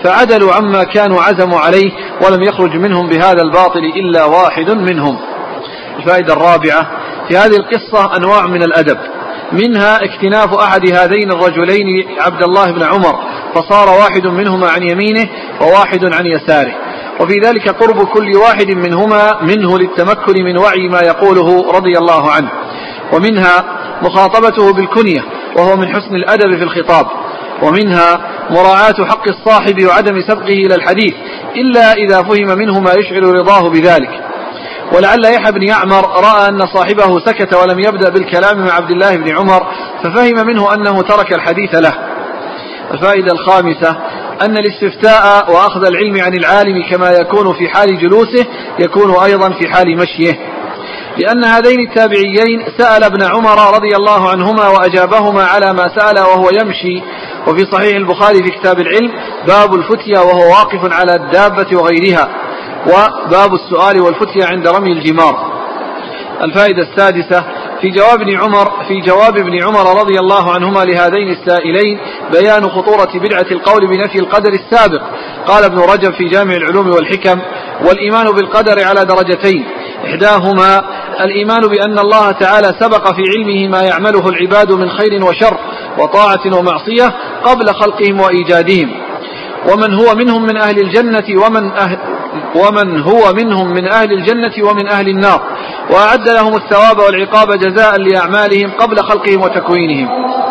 فعدلوا عما كانوا عزموا عليه ولم يخرج منهم بهذا الباطل إلا واحد منهم. الفائدة الرابعة: في هذه القصة أنواع من الأدب، منها اكتناف أحد هذين الرجلين عبد الله بن عمر فصار واحد منهما عن يمينه وواحد عن يساره، وفي ذلك قرب كل واحد منهما منه للتمكن من وعي ما يقوله رضي الله عنه. ومنها مخاطبته بالكنية وهو من حسن الأدب في الخطاب. ومنها مراعاة حق الصاحب وعدم سبقه إلى الحديث إلا إذا فهم منه ما يشعر رضاه بذلك. ولعل يحيى بن يعمر رأى أن صاحبه سكت ولم يبدأ بالكلام مع عبد الله بن عمر ففهم منه أنه ترك الحديث له. الفائدة الخامسة: أن الاستفتاء وأخذ العلم عن العالم كما يكون في حال جلوسه يكون أيضا في حال مشيه، لأن هذين التابعيين سأل ابن عمر رضي الله عنهما وأجابهما على ما سأل وهو يمشي. وفي صحيح البخاري في كتاب العلم باب الفتية وهو واقف على الدابة وغيرها، وباب السؤال والفتية عند رمي الجمار. الفائدة السادسة: في جواب ابن عمر رضي الله عنهما لهذين السائلين بيان خطورة بدعة القول بنفي القدر السابق. قال ابن رجب في جامع العلوم والحكم: والإيمان بالقدر على درجتين، إحداهما الإيمان بأن الله تعالى سبق في علمه ما يعمله العباد من خير وشر وطاعة ومعصية قبل خلقهم وإيجادهم، ومن هو منهم من أهل الجنة ومن أهل النار، وأعد لهم الثواب والعقاب جزاء لأعمالهم قبل خلقهم وتكوينهم.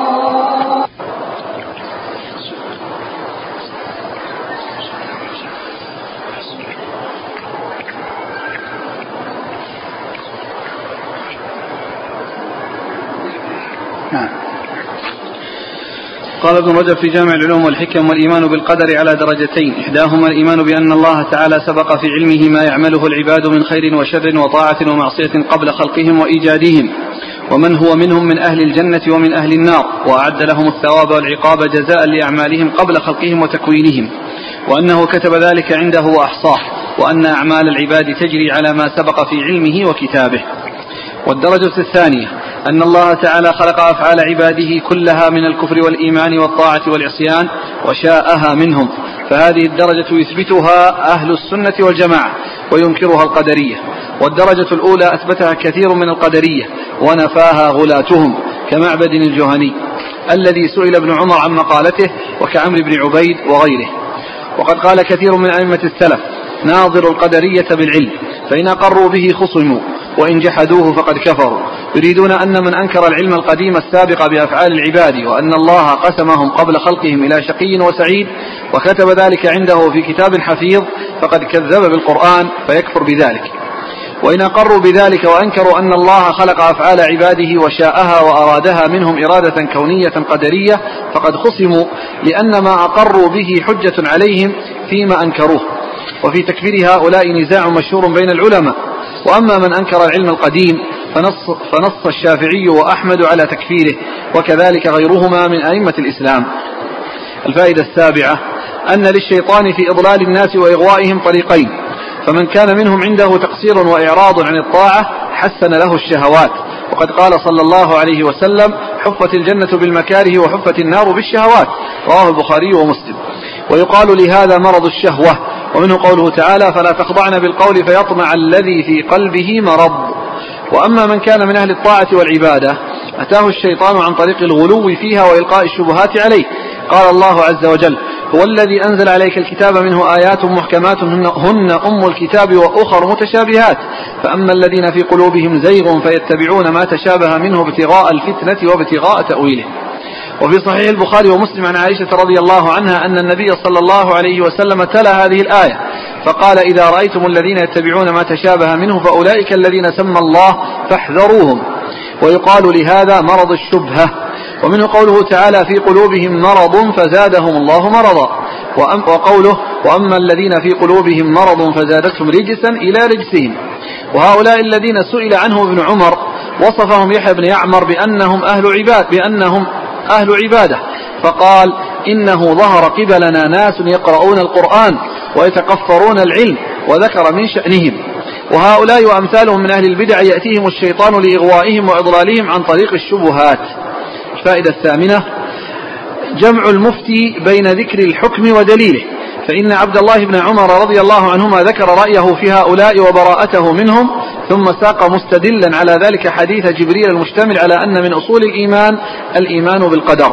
قال ابن رجب في جامع العلوم والحكم: والإيمان بالقدر على درجتين، إحداهما الإيمان بأن الله تعالى سبق في علمه ما يعمله العباد من خير وشر وطاعة ومعصية قبل خلقهم وإيجادهم، ومن هو منهم من أهل الجنة ومن أهل النار، وأعد لهم الثواب والعقاب جزاء لأعمالهم قبل خلقهم وتكوينهم، وأنه كتب ذلك عنده وأحصاه، وأن أعمال العباد تجري على ما سبق في علمه وكتابه. والدرجة الثانية أن الله تعالى خلق أفعال عباده كلها من الكفر والإيمان والطاعة والعصيان وشاءها منهم، فهذه الدرجة يثبتها أهل السنة والجماعة وينكرها القدرية. والدرجة الأولى أثبتها كثير من القدرية ونفاها غلاتهم كمعبد الجهني الذي سئل ابن عمر عن مقالته، وكعمرو بن عبيد وغيره. وقد قال كثير من أئمة السلف: ناظر القدرية بالعلم، فإن أقروا به خصموا وإن جحدوه فقد كفروا، يريدون أن من أنكر العلم القديم السابق بأفعال العباد وأن الله قسمهم قبل خلقهم إلى شقي وسعيد وكتب ذلك عنده في كتاب حفيظ فقد كذب بالقرآن فيكفر بذلك. وإن أقروا بذلك وأنكروا أن الله خلق أفعال عباده وشاءها وأرادها منهم إرادة كونية قدرية فقد خصموا، لأن ما أقروا به حجة عليهم فيما أنكروه. وفي تكفير هؤلاء نزاع مشهور بين العلماء. وأما من أنكر العلم القديم فنص الشافعي وأحمد على تكفيره، وكذلك غيرهما من أئمة الإسلام. الفائدة السابعة أن للشيطان في إضلال الناس وإغوائهم طريقين، فمن كان منهم عنده تقصير وإعراض عن الطاعة حسن له الشهوات، وقد قال صلى الله عليه وسلم: حفت الجنة بالمكاره وحفت النار بالشهوات، رواه البخاري ومسلم. ويقال لهذا مرض الشهوة، ومنه قوله تعالى: فلا تخضعن بالقول فيطمع الذي في قلبه مرض. وأما من كان من أهل الطاعة والعبادة أتاه الشيطان عن طريق الغلو فيها وإلقاء الشبهات عليه. قال الله عز وجل: هو الذي أنزل عليك الكتاب منه آيات محكمات هن أم الكتاب وأخر متشابهات، فأما الذين في قلوبهم زيغ فيتبعون ما تشابه منه ابتغاء الفتنة وابتغاء تأويله. وفي صحيح البخاري ومسلم عن عائشة رضي الله عنها أن النبي صلى الله عليه وسلم تلا هذه الآية فقال: إذا رأيتم الذين يتبعون ما تشابه منه فأولئك الذين سمى الله فاحذروهم. ويقال لهذا مرض الشبهة. ومنه قوله تعالى: في قلوبهم مرض فزادهم الله مرضا. وقوله: وأما الذين في قلوبهم مرض فزادتهم رجسا إلى رجسهم. وهؤلاء الذين سئل عنه ابن عمر وصفهم يحيى بن يعمر بأنهم أهل عبادة، فقال: إنه ظهر قبلنا ناس يقرؤون القرآن ويتقفرون العلم، وذكر من شأنهم. وهؤلاء وأمثالهم من أهل البدع يأتيهم الشيطان لإغوائهم وإضلالهم عن طريق الشبهات. الفائدة الثامنة جمع المفتي بين ذكر الحكم ودليله، فإن عبد الله بن عمر رضي الله عنهما ذكر رأيه في هؤلاء وبراءته منهم، ثم ساق مستدلا على ذلك حديث جبريل المشتمل على أن من أصول الإيمان بالقدر.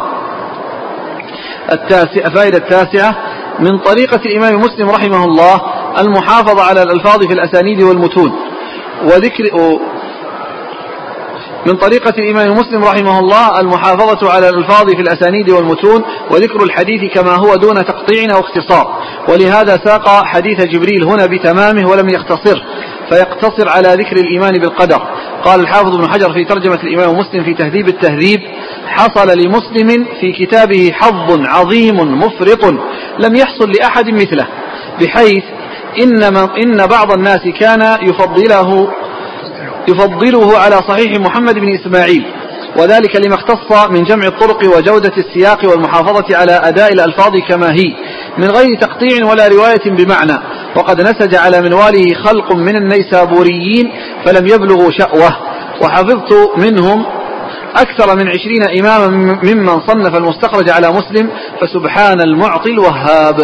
الفائدة التاسعة من طريقة الإمام مسلم رحمه الله المحافظة على الألفاظ في الأسانيد والمتون من طريقة الإمام مسلم رحمه الله المحافظة على الألفاظ في الأسانيد والمتون وذكر الحديث كما هو دون تقطيع أو اختصار، ولهذا ساق حديث جبريل هنا بتمامه ولم يختصر فيقتصر على ذكر الإيمان بالقدر. قال الحافظ ابن حجر في ترجمة الإمام مسلم في تهذيب التهذيب: حصل لمسلم في كتابه حظ عظيم مفرط لم يحصل لأحد مثله، بحيث إن بعض الناس كان يفضله على صحيح محمد بن إسماعيل، وذلك لما اختص من جمع الطرق وجودة السياق والمحافظة على أداء الألفاظ كما هي من غير تقطيع ولا رواية بمعنى، وقد نسج على منواله خلق من النيسابوريين فلم يبلغوا شأوه، وحفظت منهم أكثر من 20 إماما ممن صنف المستخرج على مسلم، فسبحان المعطي الوهاب.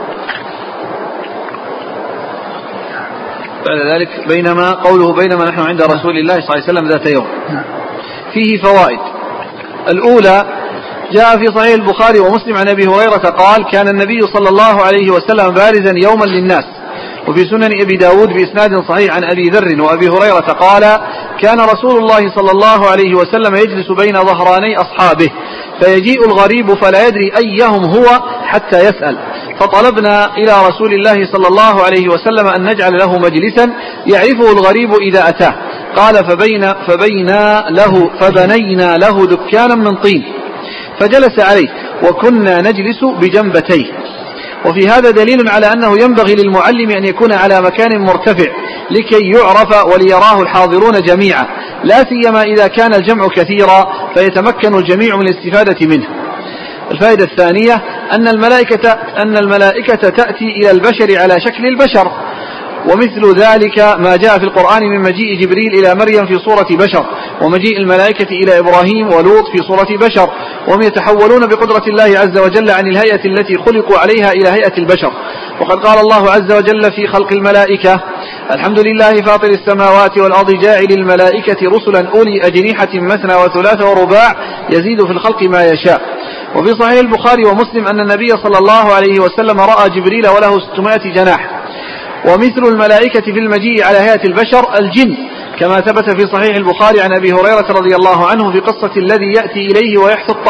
بعد ذلك بينما نحن عند رسول الله صلى الله عليه وسلم ذات يوم. فيه فوائد. الأولى: جاء في صحيح البخاري ومسلم عن أبي هريرة قال: كان النبي صلى الله عليه وسلم بارزا يوما للناس. وفي سنن أبي داود بإسناد صحيح عن أبي ذر وأبي هريرة قال: كان رسول الله صلى الله عليه وسلم يجلس بين ظهراني أصحابه فيجيء الغريب فلا يدري أيهم هو حتى يسأل، فطلبنا إلى رسول الله صلى الله عليه وسلم أن نجعل له مجلسا يعرفه الغريب إذا أتاه. قال: فبنينا له دكانا من طين فجلس عليه وكنا نجلس بجنبتيه. وفي هذا دليل على أنه ينبغي للمعلم أن يكون على مكان مرتفع لكي يعرف وليراه الحاضرون جميعا، لا سيما إذا كان الجمع كثيرا فيتمكن الجميع من الاستفادة منه. الفائدة الثانية أن الملائكة تأتي إلى البشر على شكل البشر، ومثل ذلك ما جاء في القرآن من مجيء جبريل إلى مريم في صورة بشر، ومجيء الملائكة إلى إبراهيم ولوط في صورة بشر، وهم يتحولون بقدرة الله عز وجل عن الهيئة التي خلقوا عليها إلى هيئة البشر. وقد قال الله عز وجل في خلق الملائكة: الحمد لله فاطر السماوات والأرض جاعل الملائكة رسلا أولي أجنحة مثنى وثلاث ورباع يزيد في الخلق ما يشاء. وفي صحيح البخاري ومسلم أن النبي صلى الله عليه وسلم رأى جبريل وله 600 جناح. ومثل الملائكة في المجيء على هيئة البشر الجن، كما ثبت في صحيح البخاري عن أبي هريرة رضي الله عنه في قصة الذي يأتي إليه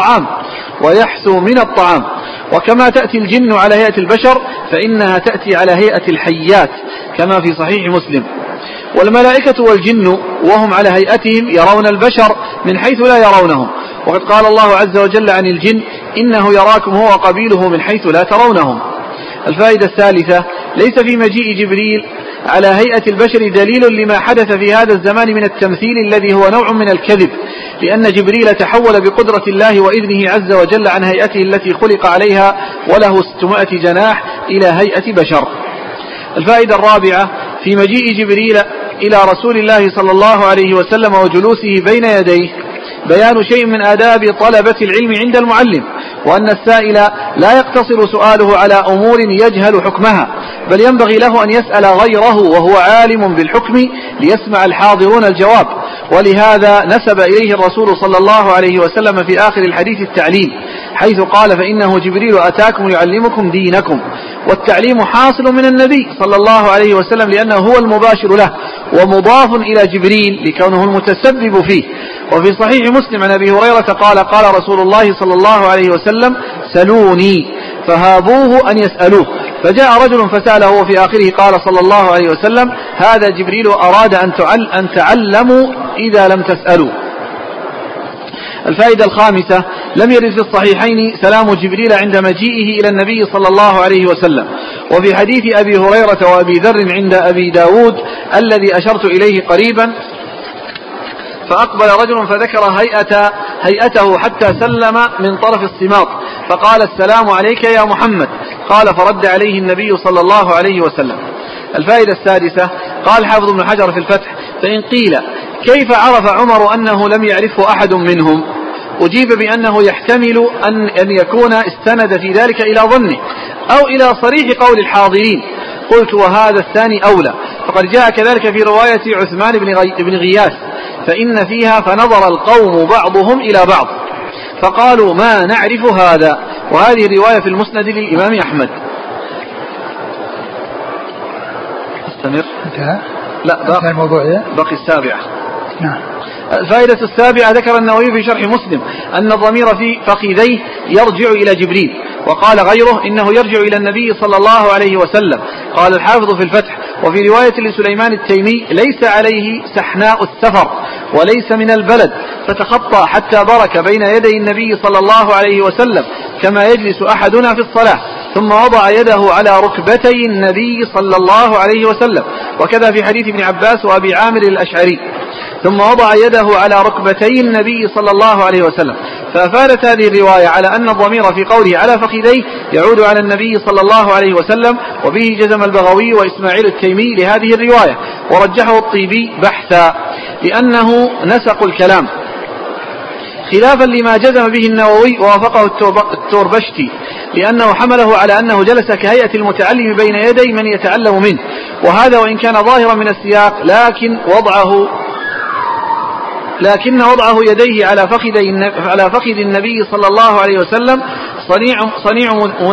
ويحثو من الطعام. وكما تأتي الجن على هيئة البشر فإنها تأتي على هيئة الحيات كما في صحيح مسلم. والملائكة والجن وهم على هيئتهم يرون البشر من حيث لا يرونهم، وقد قال الله عز وجل عن الجن: إنه يراكم هو وقبيله من حيث لا ترونهم. الفائدة الثالثة: ليس في مجيء جبريل على هيئة البشر دليل لما حدث في هذا الزمان من التمثيل الذي هو نوع من الكذب، لأن جبريل تحول بقدرة الله وإذنه عز وجل عن هيئته التي خلق عليها وله 600 جناح إلى هيئة بشر. الفائدة الرابعة: في مجيء جبريل إلى رسول الله صلى الله عليه وسلم وجلوسه بين يديه بيان شيء من آداب طلبة العلم عند المعلم، وأن السائل لا يقتصر سؤاله على أمور يجهل حكمها، بل ينبغي له أن يسأل غيره وهو عالم بالحكم ليسمع الحاضرون الجواب. ولهذا نسب إليه الرسول صلى الله عليه وسلم في آخر الحديث التعليم، حيث قال: فإنه جبريل أتاكم يعلمكم دينكم. والتعليم حاصل من النبي صلى الله عليه وسلم لأنه هو المباشر له، ومضاف إلى جبريل لكونه المتسبب فيه. وفي صحيح مسلم عن أبي هريرة قال: قال رسول الله صلى الله عليه وسلم: سلوني، فهابوه أن يسألوه. فجاء رجل فسأله، وفي آخره قال صلى الله عليه وسلم: هذا جبريل أراد أن تعلموا إذا لم تسألوا. الفائدة الخامسة: لم يرد في الصحيحين سلام جبريل عند مجيئه إلى النبي صلى الله عليه وسلم. وفي حديث أبي هريرة وأبي ذر عند أبي داود الذي أشرت إليه قريبا: فأقبل رجل فذكر هيئته حتى سلم من طرف الصماط فقال: السلام عليك يا محمد. قال: فرد عليه النبي صلى الله عليه وسلم. الفائدة السادسة: قال حافظ ابن حجر في الفتح: فإن قيل كيف عرف عمر أنه لم يعرفه أحد منهم؟ أجيب بأنه يحتمل أن يكون استند في ذلك إلى ظنه. أو إلى صريح قول الحاضرين. قلت وهذا الثاني أولى، فقد جاء كذلك في رواية عثمان بن غياث فإن فيها فنظر القوم بعضهم إلى بعض فقالوا ما نعرف هذا. وهذه الرواية في المسند للإمام أحمد. استمر. لا باقي السابعة. نعم. الفائدة السابعة ذكر النووي في شرح مسلم أن الضمير في فخذيه يرجع إلى جبريل، وقال غيره إنه يرجع إلى النبي صلى الله عليه وسلم. قال الحافظ في الفتح وفي رواية لسليمان التيمي ليس عليه سحناء السفر وليس من البلد فتخطى حتى برك بين يدي النبي صلى الله عليه وسلم كما يجلس أحدنا في الصلاة، ثم وضع يده على ركبتي النبي صلى الله عليه وسلم، وكذا في حديث ابن عباس وأبي عامر الأشعري ثم وضع يده على ركبتي النبي صلى الله عليه وسلم. فأفادت هذه الرواية على أن الضمير في قوله على فخذيه يعود على النبي صلى الله عليه وسلم، وبه جزم البغوي وإسماعيل التيمي لهذه الرواية، ورجحه الطيبي بحثا لأنه نسق الكلام خلافا لما جزم به النووي ووافقه التوربشتي، لأنه حمله على أنه جلس كهيئة المتعلم بين يدي من يتعلم منه، وهذا وإن كان ظاهرا من السياق لكن وضعه يديه على فخذ النبي صلى الله عليه وسلم صنيع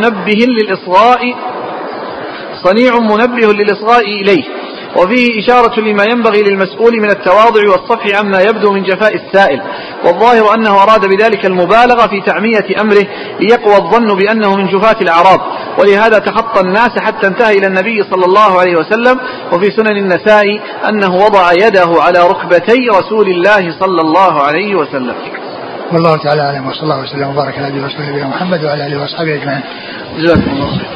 منبه للإصغاء إليه، وفيه إشارة لما ينبغي للمسؤول من التواضع والصفح عما يبدو من جفاء السائل، والظاهر أنه أراد بذلك المبالغة في تعمية أمره ليقوى الظن بأنه من جفاة الأعراب، ولهذا تخطى الناس حتى انتهى إلى النبي صلى الله عليه وسلم. وفي سنن النسائي أنه وضع يده على ركبتي رسول الله صلى الله عليه وسلم. والله تعالى أعلم، وصلى الله وسلم وبارك على نبينا محمد وعلى آله وصحبه أجمعين. جزاكم الله خير.